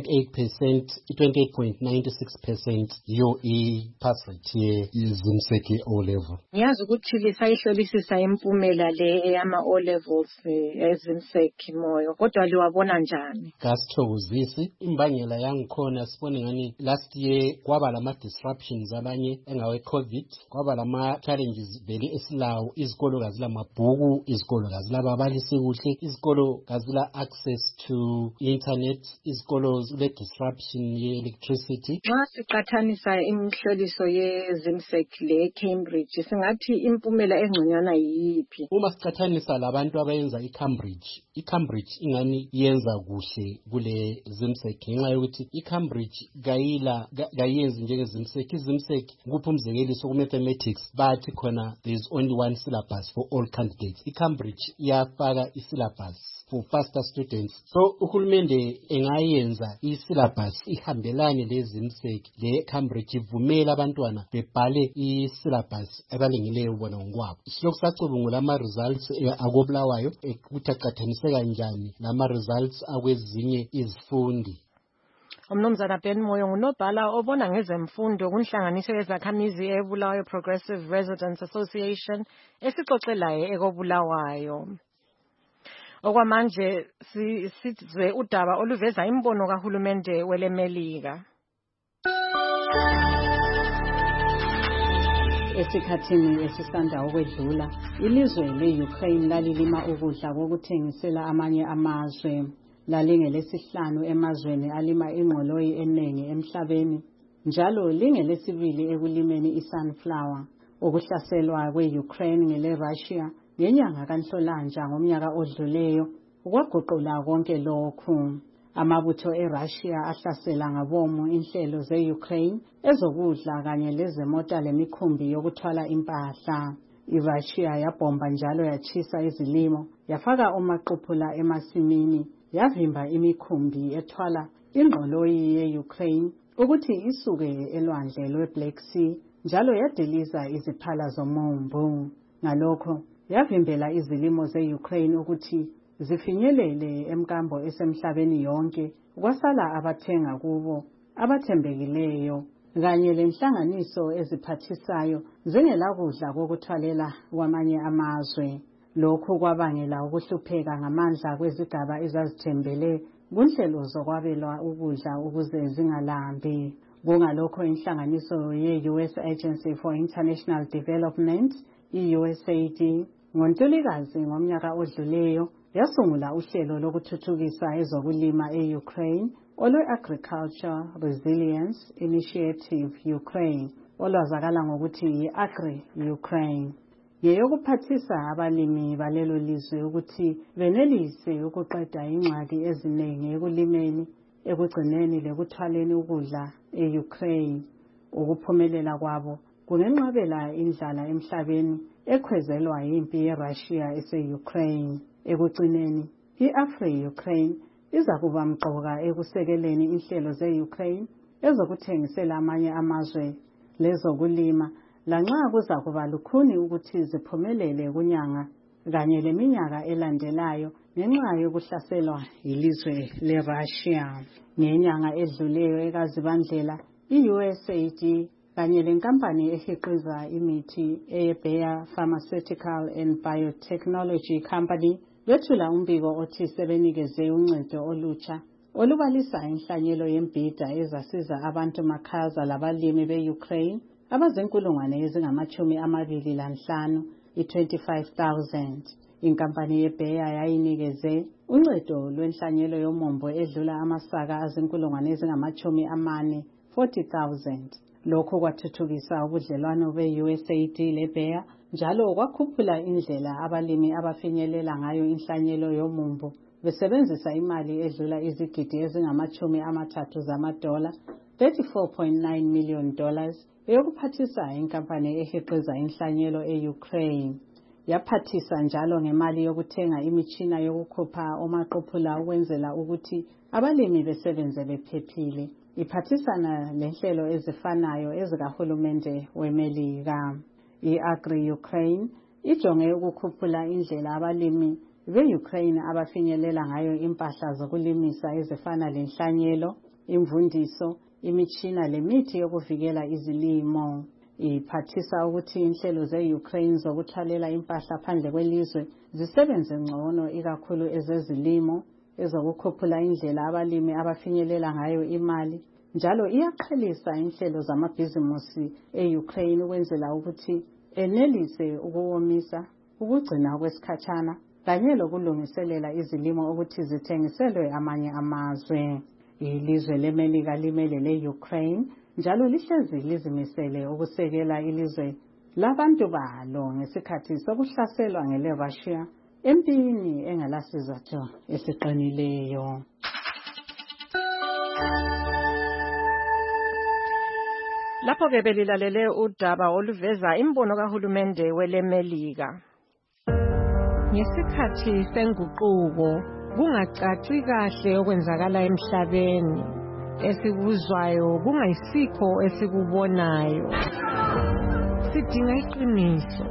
i-28.96% yiyo i-pass rate ye-ZIMSEC o-level. Ngiyazi ukuthi lisayihlolisisa impumela le eyama-o-levels e-ZIMSEC Moyo, kodwa liwabona njani? Kasithokozisi imbangela yangikhona sibone ngani last year kwaba lama-disruptions abanye engawe-COVID, kwaba lama-challenges vele esilawo, izikolo kazilamabhuku, izikolo kazilababalisi kuhle, izikolo kazila access to internet, izikolo zile disruption ye-electricity. Nxa siqathanisa imhloliso ye-ZIMSEC le-Cambridge singathi impumela engconywana yiphi? Uma siqathanisa labantu abayenza i-Cambridge ingani yenza kuhle kule ZIMSEC ngenxa yokuthi i-Cambridge kayenzi njenge-ZIMSEC. I-ZIMSEC kuphi umzekeliso ku-mathematics bathi khona there is only one syllabus for all candidates. I-Cambridge iyafaka i-syllabus for faster students. So uhulumende engayenza i-syllabus ihambelane le-ZIMSEC le-Cambridge ivumela abantwana bebhale i-syllabus abalingileyo bona ngokwabo. Silokhu sacubungula ama-results akobulawayo ukuthi aqathanise kanjani lama-results akwezinye izifundi. Umnumzana Ben Moyo ngunobhala obona ngezemfundo kunhlanganiso yezakhamizi eBulawayo Progressive Residents Association esixoxelayo ekobulawayo. Okwamanje sizwe udaba oluveza imbono kahulumende weleMelika. Esikhathini esisanda ukwedlula ilizwe le-Ukraine lalilima ukudla kokuthengisela amanye amazwe. Lalingelesihlanu emazweni alima ingqoloyi eningi emhlabeni, njalo lingelesibili ekulimeni i-sunflower. Ukuhlaselwa kwe-Ukraine ngele-Russia ngenyanga kaNhlolanja ngomnyaka odluleyo kwaguqula konke lokhu. Amabutho eRussia ahlasela ngabomu inhlelo ze-Ukraine ezokudla kanye lezemota lemikhumbi yokuthwala impahla. IRussia yabhomba njalo yachisa izilimo, yafaka omaqhuphula emasimini, yavimba imikhumbi ethwala ingqoloyi ye-Ukraine ukuthi isuke elwandle lwe-Black Sea njalo yadiliza iziphala zomumbu. Ngalokho yavimbela izilimo ze-Ukraine ukuthi zifinyelele emkambo esemhlabeni yonke, kwasala abathenga kubo abathembekileyo kanye lenhlanganiso eziphathisayo zingelakudla kokuthwalela kwamanye amazwe. Lokhu kwabangela ukuhlupheka ngamandla kwezigaba ezazithembele kunhlelo zokwabelwa ukudla ukuze zingalambi. Kungalokho inhlanganiso ye-US Agency for International Development, i-USAID, ngoNtulikazi ngomnyaka odluleyo yasungula uhlelo lokuthuthukisa ezokulima e-Ukraine olwe-Agriculture Resilience Initiative Ukraine, olwazakala ngokuthi yi-Agri-Ukraine. Ngeyokuphathisa abalimi balelo lizwe ukuthi benelise ukuqeda ingxaki eziningi ekulimeni, ekugcineni lekuthwaleni ukudla e-Ukraine. Ukuphumelela kwabo kungenqabela indlala emhlabeni ekhwezelwa yimpi ye-Russia ese-Ukraine. Ekugcineni, i-Afri-Ukraine iza kuba mqoka ekusekeleni inhlelo ze-Ukraine ezokuthengisela amanye amazwe lezokulima, lanxa kuza kuba lukhuni ukuthi ziphumelele kunyanga kanye leminyaka elandelayo ngenxa yokuhlaselwa yilizwe le-Russia. Ngenyanga edluleyo ekaZibandlela, i-USAID kanye lenkampani ehiqiza imithi eBayer Pharmaceutical and Biotechnology Company bethula umbiko othi sebenikeze uncedo olutsha olubalisa inhlanyelo yembhida ezasiza abantu makhaza labalimi be-Ukraine abazinkulungwane ezingama-25, i-25,000. Inkampani yeBayer yayinikeze uncedo lwenhlanyelo yomombo edlula amasaka azinkulungwane ezingama-40, 40,000. Lokho kwathuthukisa ubudlelwano be-USAID leBayer njalo kwakhuphula indlela abalimi abafinyelela ngayo inhlanyelo yomumbu besebenzisa imali edlula izigidi ezingama-30 zamadola, $34.9 million, eyokuphathisa inkampani ehiqiza inhlanyelo e-Ukraine. Yaphathisa njalo ngemali yokuthenga imitshina yokukhupha omaqhuphula ukwenzela ukuthi abalimi besebenze bephephile. Iphathisana lenhlelo ezifanayo ezikahulumende weMelika. I-Agri-Ukraine ijonge ukukhuphula indlela abalimi be-Ukraine abafinyelela ngayo impahla zokulimisa ezifana lenhlanyelo, imvundiso, imitshina lemithi yokuvikela izilimo. Iphathisa ukuthi inhlelo ze-Ukraine zokuthwalela impahla phandle kwelizwe zisebenze ngcono ikakhulu ezezilimo, ezokukhuphula indlela abalimi abafinyelela ngayo imali, njalo iyaqhelisa inhlelo zamabhizimusi e-Ukraine ukwenzela ukuthi enelise ukuwomisa, ukugcina kwesikhatshana kanye lokulungiselela izilimo ukuthi zithengiselwe amanye amazwe. Ilizwe leMelika limele le-Ukraine njalo lihlezi lizimisele ukusekela ilizwe labantu balo ngesikhathi sokuhlaselwa ngele-Russia empini engelasizathu esiqinileyo. Lapho-ke belilalele udaba oluveza imbono kahulumende weleMelika. Ngesikhathi senguquko kungacaci kahle okwenzakala emhlabeni, esikuzwayo kungayisikho esikubonayo. Sidinga iqiniso.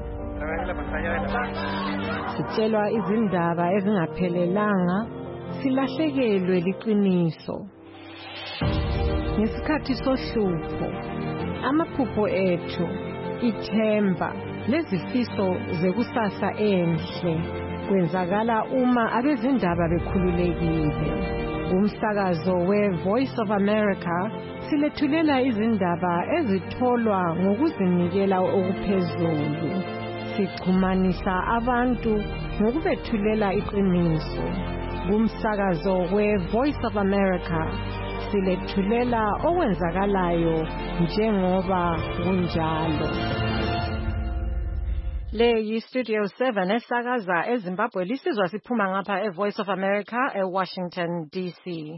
Sitshelwa izindaba ezingaphelelanga, silahlekelwe liqiniso. Ngesikhathi sohlupho, amaphupho ethu, ithemba lezifiso zekusasa enhle kwenzakala uma abezindaba bekhululekile. Umsakazo we-Voice of America silethulela izindaba ezitholwa ngokuzinikela okuphezulu. Sixhumanisa abantu ngokubethulela iqiniso. Umsakazo we-Voice of America silethulela okwenzakalayo njengoba kunjalo. Le yi-Studio 7 esakaza eZimbabwe lisizwa siphuma ngapha e-Voice of America e-Washington, D.C.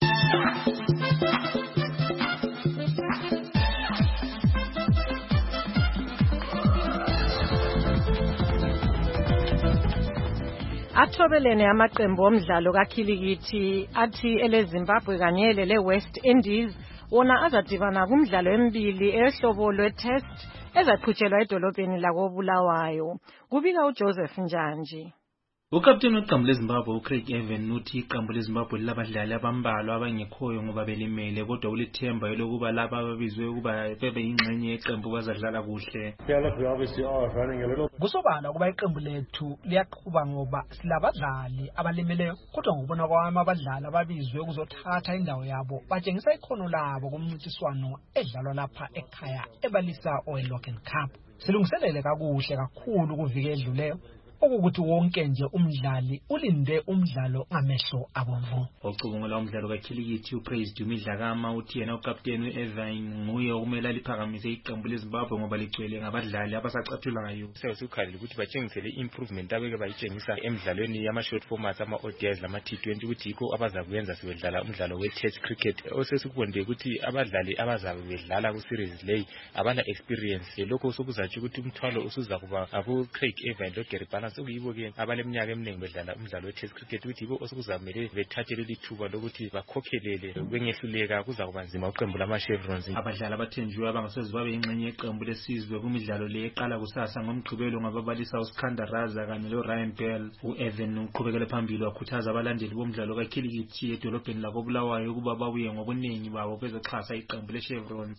Athobelene amaqembu omdlalo kakhilikithi athi ele Zimbabwe kanye le West Indies wona azadibana kumdlalo emibili ehlobo lwe-test ezaqhutshelwa edolobheni lakoBulawayo. Kubika uJoseph Njanji. Ukapteni weqembu leZimbabwe uCraig Evan uthi iqembu leZimbabwe labadlali abambalwa abangekhoyo ngoba belimele kodwa ulithemba elokuba laba ababizwe ukuba bebe yingxenye yeqembu bazadlala kuhle. Kusobala ukuba iqembu lethu liyaqhuba ngoba silabadlali abalimeleyo kodwa ngokubona kwami abadlali ababizwe ukuzothatha indawo yabo batshengisa ikhono labo kumncintiswano edlalwa lapha ekhaya ebalisa oLogan Cup. Silungiselele kakuhle kakhulu kuvike edluleyo okukuthi wonke nje umdlali ulinde umdlalo ngamehlo abomvu. Ocubungula umdlalo kakhilikithi uPraise Dumidlakama uthi yena ukapteni uEvan nguye okumele aliphakamise iqembu leZimbabwe ngoba ligcwele ngabadlali abasacathulayo. Sekukhali ukuthi batshengisele improvement abeke bayitshengisa emidlalweni yama-short formats ama-ODIs lama-T20 ukuthi yikho abazakuyenza sebedlala umdlalo we-test cricket. Osesikuqonde ukuthi abadlali abazabe bedlala ku-series leyi abana experience. Lokho sokuzatsho ukuthi umthwalo usuza kuba abo-Craig Evan lo-Gary Barnes okuyibo-ke abaleminyaka eminingi bedlala umdlalo we-test cricket ukuthi yibo osokuzamele bethathe leli thuba lokuthi bakhokhelele bengehluleka kuza kuba nzima uqembu lama-Chevrons. Abadlali abathenjiwe abangasoze babe yingxenye yeqembu lesizwe kumidlalo le eqala kusasa ngomgqibelo ngababalisa uSkhanda Raza kanye loRyan Bell. U-Evan uqhubekele phambili wakhuthaza abalandeli bomdlalo kakhilikithi edolobheni lakoBulawayo ukuba babuye ngobuningi babo bezoxhasa iqembu leChevrons.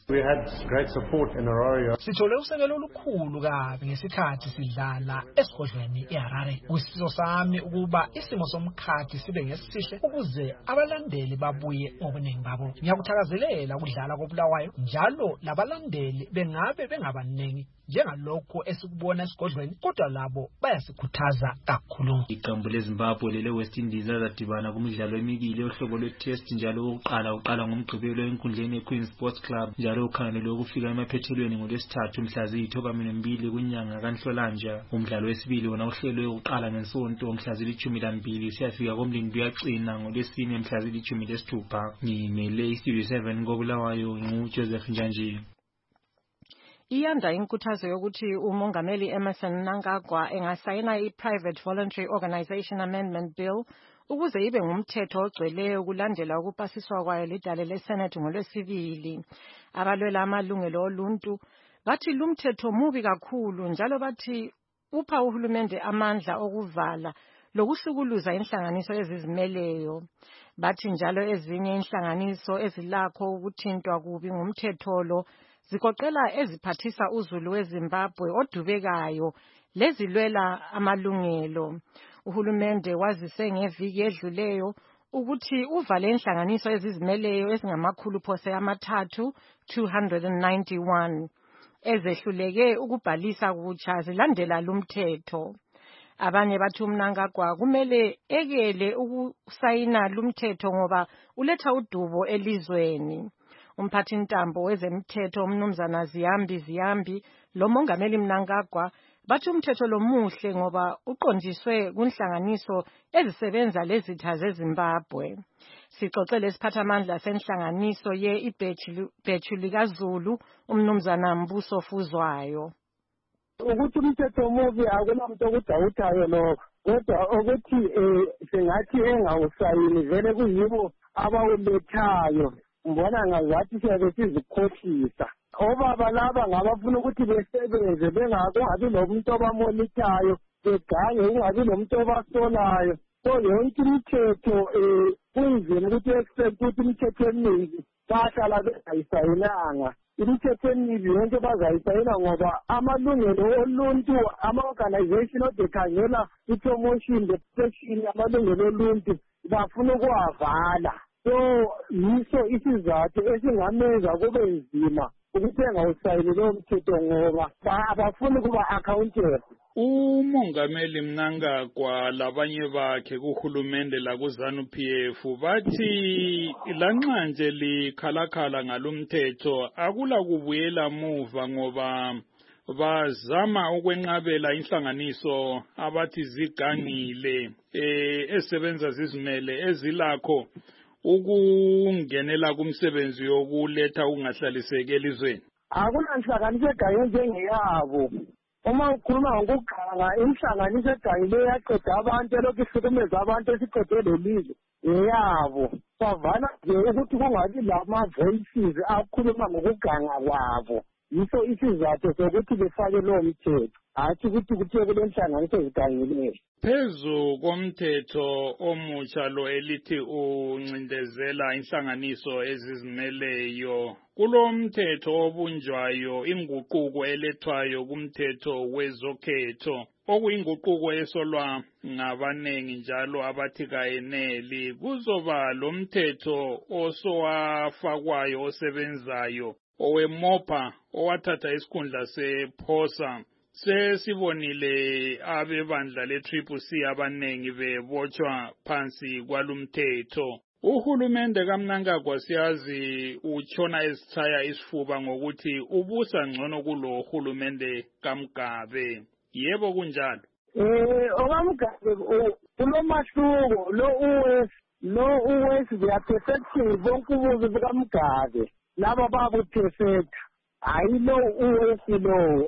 Sithole usekelo olukhulu kabi ngesikhathi sidlala esigodlweni eHarare. Kusizo sami ukuba isimo somkhathi sibe ngesihle ukuze abalandeli babuye ngobuningi babo. Ngiyakuthakazelela ukudlala koBulawayo njalo labalandeli bengabe bengabaningi njengalokho esikubona esigodlweni kodwa labo bayasikhuthaza kakhulu. Iqembu leZimbabwe lele-West Indies azadibana kumidlalo emibili ohlobo lwe-test njalo uqala ngomgqibelo enkundleni yeQueen Sports Club njalo ukhangelelwe ukufika emaphethelweni ngolwesithathu mhla ziyi-12 kwinyanga kaNhlolanja. Umdlalo wesibili wona uhlelwe uqala ngeSonto mhla zili-12 siyafika komlindi uyaqina ngolwesine mhla zili-16. Ngimele iStudio 7 koBulawayo nguJoseph Njanji. Iyanda inkuthazo yokuthi uMongameli Emmerson Mnangagwa engasayina i-Private Voluntary Organisation Amendment Bill ukuze ibe ngumthetho ogcweleyo kulandela ukupasiswa kwayo lidale leSenate ngolwesibili. Abalwela amalungelo oluntu bathi lumthetho mubi kakhulu njalo bathi upha uhulumende amandla okuvala lokuhlukuluza inhlanganiso ezizimeleyo. Bathi njalo ezinye inhlanganiso ezilakho ukuthintwa kubi ngumthetho lo zigoqela eziphathisa uzulu weZimbabwe odubekayo lezilwela amalungelo. Uhulumende wazise ngeviki edluleyo ukuthi uvale inhlanganiso ezizimeleyo ezingamakhulu phose amathathu 291 ezehluleke ukubhalisa kutsha zilandela lumthetho. Abanye bathi uMnangagwa kumele ekele ukusayina lumthetho ngoba uletha udubo elizweni. Umphathintambo wezemthetho umnumzana Ziyambi lo Mongameli Mnangagwa bathi umthetho lo muhle ngoba uqondiswe kunhlanganiso ezisebenza lezitha zeZimbabwe. Sixoxele isiphathamandla senhlanganiso ibhethu likaZulu umnumzana Mbuso Fuzwayo. Ukuthi umthetho mubi akunamuntu okudawutayo lokho kodwa ukuthi singathi engawusayini vele kuyibo abawulethayo. Mbona ngazathi siyabe sizikhohlisa. Obaba laba ngabafuna ukuthi besebenze bengakungabi nomuntu obamonithayo begange kungabi nomuntu obasolayo. So yonke imithetho kunzima ukuthi expect ukuthi imithetho eminingi bahlala bengayisayinanga. Imithetho eminingi yonke bazayisayina ngoba amalungelo oluntu ama-organization odekhangela i-promotion the protection amalungelo oluntu bafuna ukuwavala. So yiso isizathu esingamenza kube nzima ukuthi engawusayini lo mthetho ngoba abafuni ukuba accountable. uMongameli Mnangagwa labanye bakhe kuhulumende la kuZANU-PF bathi lanxa nje likhalakhala ngalomthetho akula kubuyela muva ngoba bazama ukwenqabela inhlanganiso abathi zigangile esebenza zizimele ezilakho ukungenela kumsebenzi yokuletha ukungahlaliseki elizweni. Akuna inhlanganiso egangile njengeyabo. Uma ukhuluma ngokuganga inhlanganiso egangile yaqeda abantu lokhu ihlukumeza abantu esiqede lelizwe. yabo savana nje ukuthi kungabi lama-voices akhuluma ngokuganga kwabo. Yiso isizathu sokuthi befake lowo mthetho, hathi ukuthi kuthiwe kule nhlanganiso ezigangileyo. Phezu komthetho omutsha lo elithi uncindezela inhlanganiso ezizimeleyo, kulo mthetho obunjwayo inguquko elethwayo kumthetho wezokhetho, okuyinguquko esolwa ngabanengi njalo abathi kayeneli. Kuzoba lo mthetho osowafakwayo osebenzayo oweMOPA owathatha isikhundla sephosa. Sesibonile abebandla le-CCC abanengi bebotshwa phansi kwalumthetho. Uhulumende kaMnangagwa siyazi utshona esichaya isifuba ngokuthi ubusa ngcono kulo hulumende kaMgabe. Yebo kunjalo. OkaMgabe kulomahluko lo uwes they are perfecting bonke ubuzi bukaMgabe. Laba babu-perfect. Hayi lo uwesi lo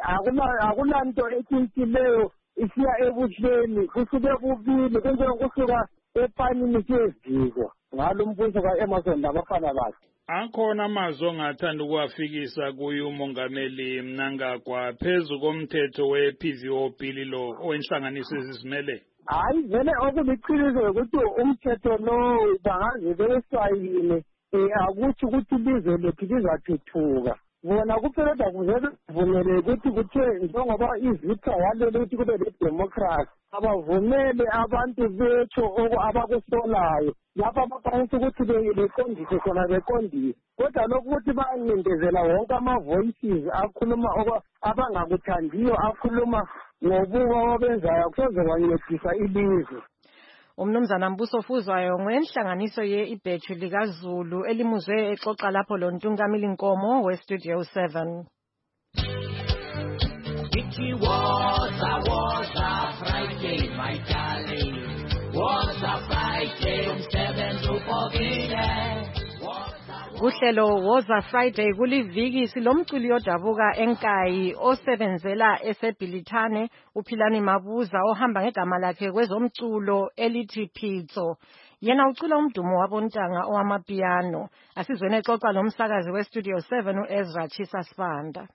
akulanto etshintshileyo isiya ebuhleni kusuke kubili kunjengokusuka epanini siyeziko ngalo mbuso ka-Emerson labafana bakhe. Akhona amazwi ongathanda ukuwafikisa kuye umongameli Mnangagwa phezu komthetho we-PVO bill lo owenhlanganiso ezizimele? Hayi vele okuliqiniso ukuthi umthetho lo bangaze bewusayine akuthi ukuthi ilizwe lethu lizathuthuka. Bona kuphela kuvele kuvumele ukuthi kuthiwe njengoba izitha walele ukuthi kube le-democracy abavumele abantu bethu abakusolayo lapho abakwanisa ukuthi beqondise khona beqondise. Kodwa lokhu ukuthi bayancindezela wonke ama-voices akhuluma abangakuthandiyo akhuluma ngobuba obenzayo akusoze kwancedisa ilizwe. Umnumzana Mbuso Fuzwayo ngwenhlanganiso ye-ibhethu likaZulu elimuzwe exoxa lapho lo Ntungamili Nkomo we-Studio 7. It was a Friday, my darling. Was a Friday, umsebenzi upokile. Kuhlelo Woza Friday kuliviki silomculi odabuka eNkayi osebenzela eseBhilithane uPhilani Mabuza ohamba ngegama lakhe kwezomculo elithi Phitso. Yena ucula umdumo wabontanga owamapiano. Asizwene exoxa lomsakazi we-Studio 7 uEzra Chisa Sibanda.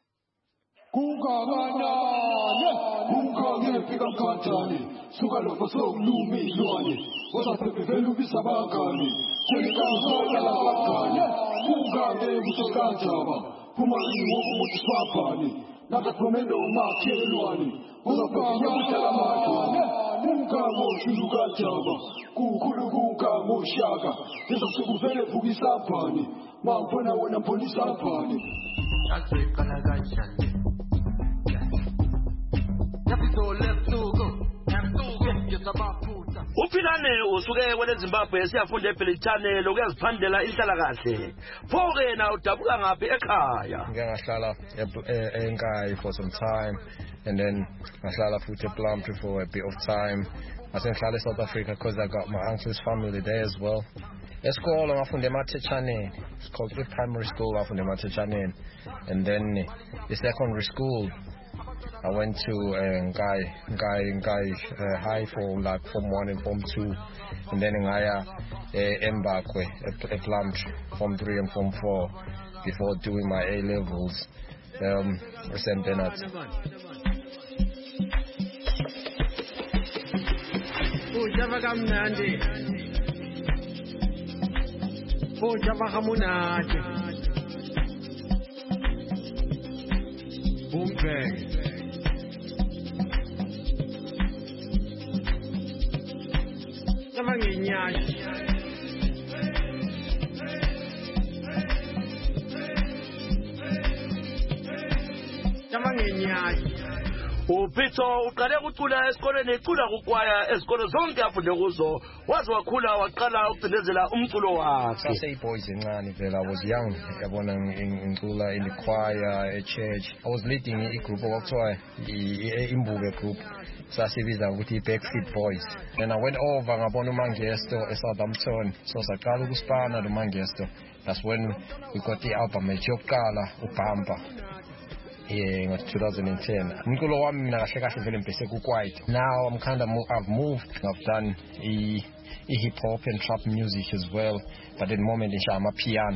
Kungabanane ungangephi kanjani suka lapho sokuluma izilwane osaphephe ubisa abangani kulikanzola labangani ungangephi kanjaba uma umuntu swaphani nakathomendo umakhelwane uzaphephe ubusalamani ungamo shiluka jaba kukhulu kungamo shaka ngizokusukuvele phukisa phani mawubona wena polisa phani Azwekala kanjani uPhilane usuke kwele Zimbabwe siyafunda eBhilithane lokuyaziphandela inhlalakahle. Pho-ke na udabuka ngaphi ekhaya? Ngike ngahlala eNkayi for some time and then ngahlala futhi ePlumtree for a bit of time. Ngase ngihlala eSouth Africa because I got my uncle's family there as well. Esikolo ngafunda eMathechaneni. It's called the primary school ngafunda eMathechaneni. And then the secondary school I went to Nkai High for like Form 1 and Form 2, and then ngaya Mbakwe at Plumtree Form 3 and Form 4 before doing my A levels at St. Bernard. Ujava kamnandi, ujava kamunandi, umbheke. uPhitso uqale ukucula esikoleni ecula kukwaya ezikolo zonke afunde kuzo waze wakhula waqala ukucindezela umculo wakhe. Sasey-boys encane vele. I was young yabona ngicula in the choir at church. I was leading i-group okuthiwa Imbuke group sasibiza ukuthi i-Backstreet Boys. Then I went over ngabona uMangesto eSouthampton, so saqala ukuspana noMangesto. That's when we got the album yokuqala uBhampa. ngo-2010 umculo wami mina kahle kahle vele mbese ku-kwaito. Now I've moved, I've done hip hop and trap music as well, but at the moment I'm a piano.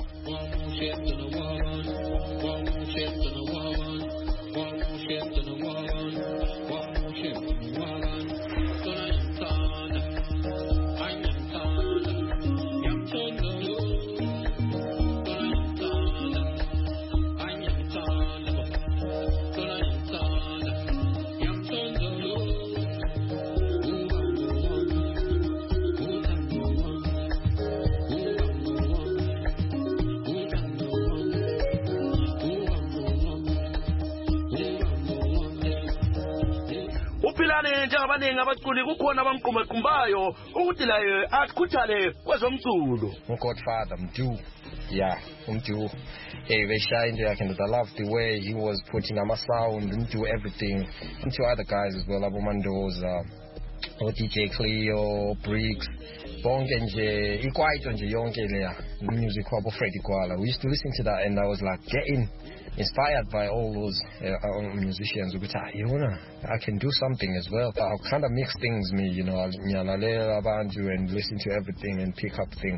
Abaningi abaculi kukhona abamqumequmbayo ukuthi laye akhuthale kwezomculo. Godfather Mdu, yeah, Mdu. They shined and I loved the way he was putting on my sound and do everything. And to other guys as well, Abomandoza, DJ Cleo, Briggs, bonke nje ikwaito nje yonke leya music wabo Freddie Kwala. We used to listen to that and I was like getting inspired by all those musicians. I can do something as well. I'll kind of mix things, I'll banjo and listen to everything and pick up things.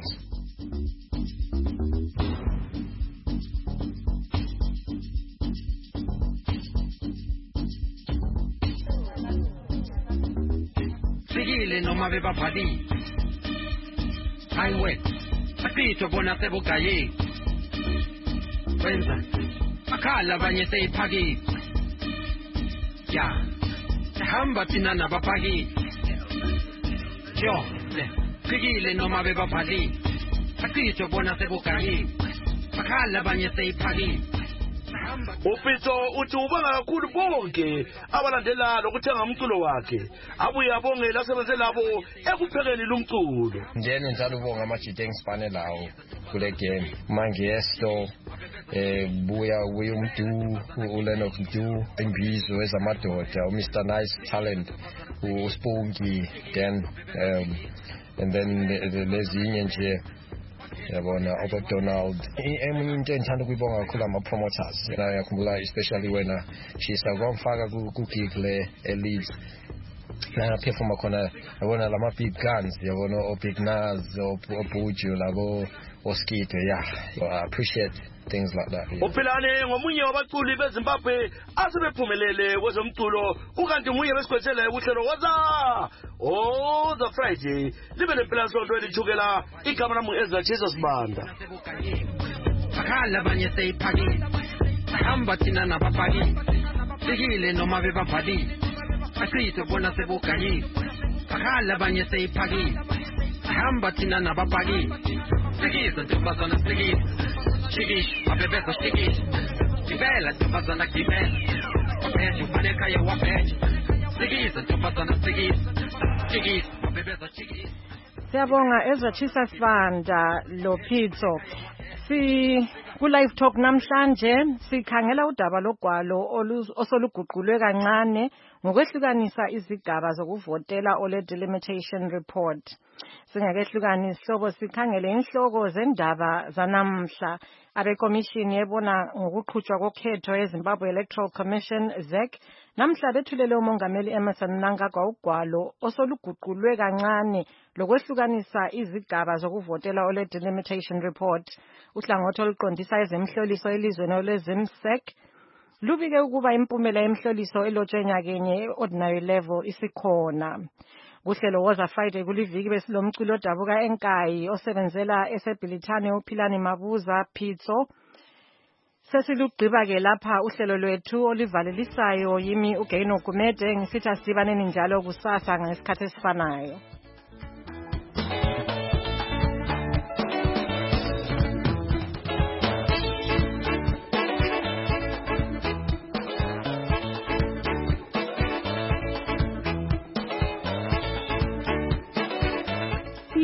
Sigile noma bebapali highway apito bona sebugaye wenza akhala abanye seyiphaki ya hamba thina nabaphaki jo sigile noma bebapali apito bona sebugaye akhala abanye seyiphaki. Upito uthi ubanga kakhulu bonke abalandela lokuthenga umculo wakhe abuye abonge lasebenze labo ekuphekeni lumculo. Njene njalo ubonga ama-DJ engisipane lawo kule game Mangesto buya Umdu uLenox Mdu Imbizo ezamadoda uMr Nice Talent uSpunky then and then lezinye nje yabona Donald eminye into engithanda ukuyibonga kakhulu ama-promoters yakhumbula especially wena shisa kwamfaka ku-gig le Leeds la performa khona yabona lama big guns yabona Big Nas Obuju labo Oskito. I appreciate things like that. Uphilane ngomunye wabaculi beZimbabwe asebephumelele kwezomculo ukanti nguye besikwethela uhlelo waza the Friday libe lempela sonto elithukela igama lami Ezra Jesus Banda. Akhala abanye seyiphaki hamba thina nabaphaki sigile noma bebapali asitho bona sebugayi akhala abanye seyiphaki hamba thina nabaphaki sikiza ntombazana sikiza shikish abebeza shikish kibela ntombazana kibela waphethe ufaneka ye waphethe sikiza ntombazana sikiza shikish abebeza shikish. Siyabonga Ezra Jesus Banda Lopitso. Ku live talk namhlanje sikhangela udaba logwalo osoluguqulwe kancane ngokwehlukanisa izigaba zokuvotela ole delimitation report. Singakehlukanisa ihlobo sikhangele inhloko zendaba zanamhla abekomishini ebona ngokuqhutshwa kokhetho eZimbabwe Electoral Commission ZEC namhla bethulele umongameli Emmerson Mnangagwa ugwalo osoluguqulwe kancane lokwehlukanisa izigaba zokuvotela ole delimitation report. Uhlangothi oluqondisa ezemhloliso elizweni olezimsec lubike ukuba impumela yemhloliso elotshwe nyakenye ordinary level isikhona. Kuhlelo woza Friday kuliviki besilomculo odabuka enkayi osebenzela eseBhilithane uPhilani Mabuza Pitso. Sesilugqiba ke lapha uhlelo lwethu olivalelisayo yimi uGaino Gumede ngisithi asibaneni njalo kusasa ngesikhathi esifanayo.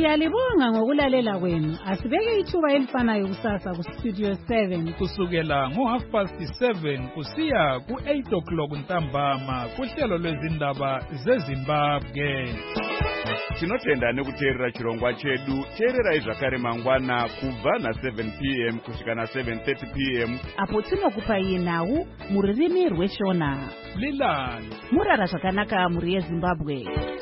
Siyalibonga ngokulalela kwenu. Asibeke ithuba elifanayo kusasa ku Studio 7 kusukela ngo7:30 kusiya ku8 ntambama kuhlelo lwezindaba zeZimbabwe. Tinotenda nekuteerera chirongwa chedu. Teererai zvakare mangwana kubva na7 p.m. kusvika na7:30 p.m. apo tinokupai nhau mururimi rweshona. Lilani murara zvakanaka muri yeZimbabwe.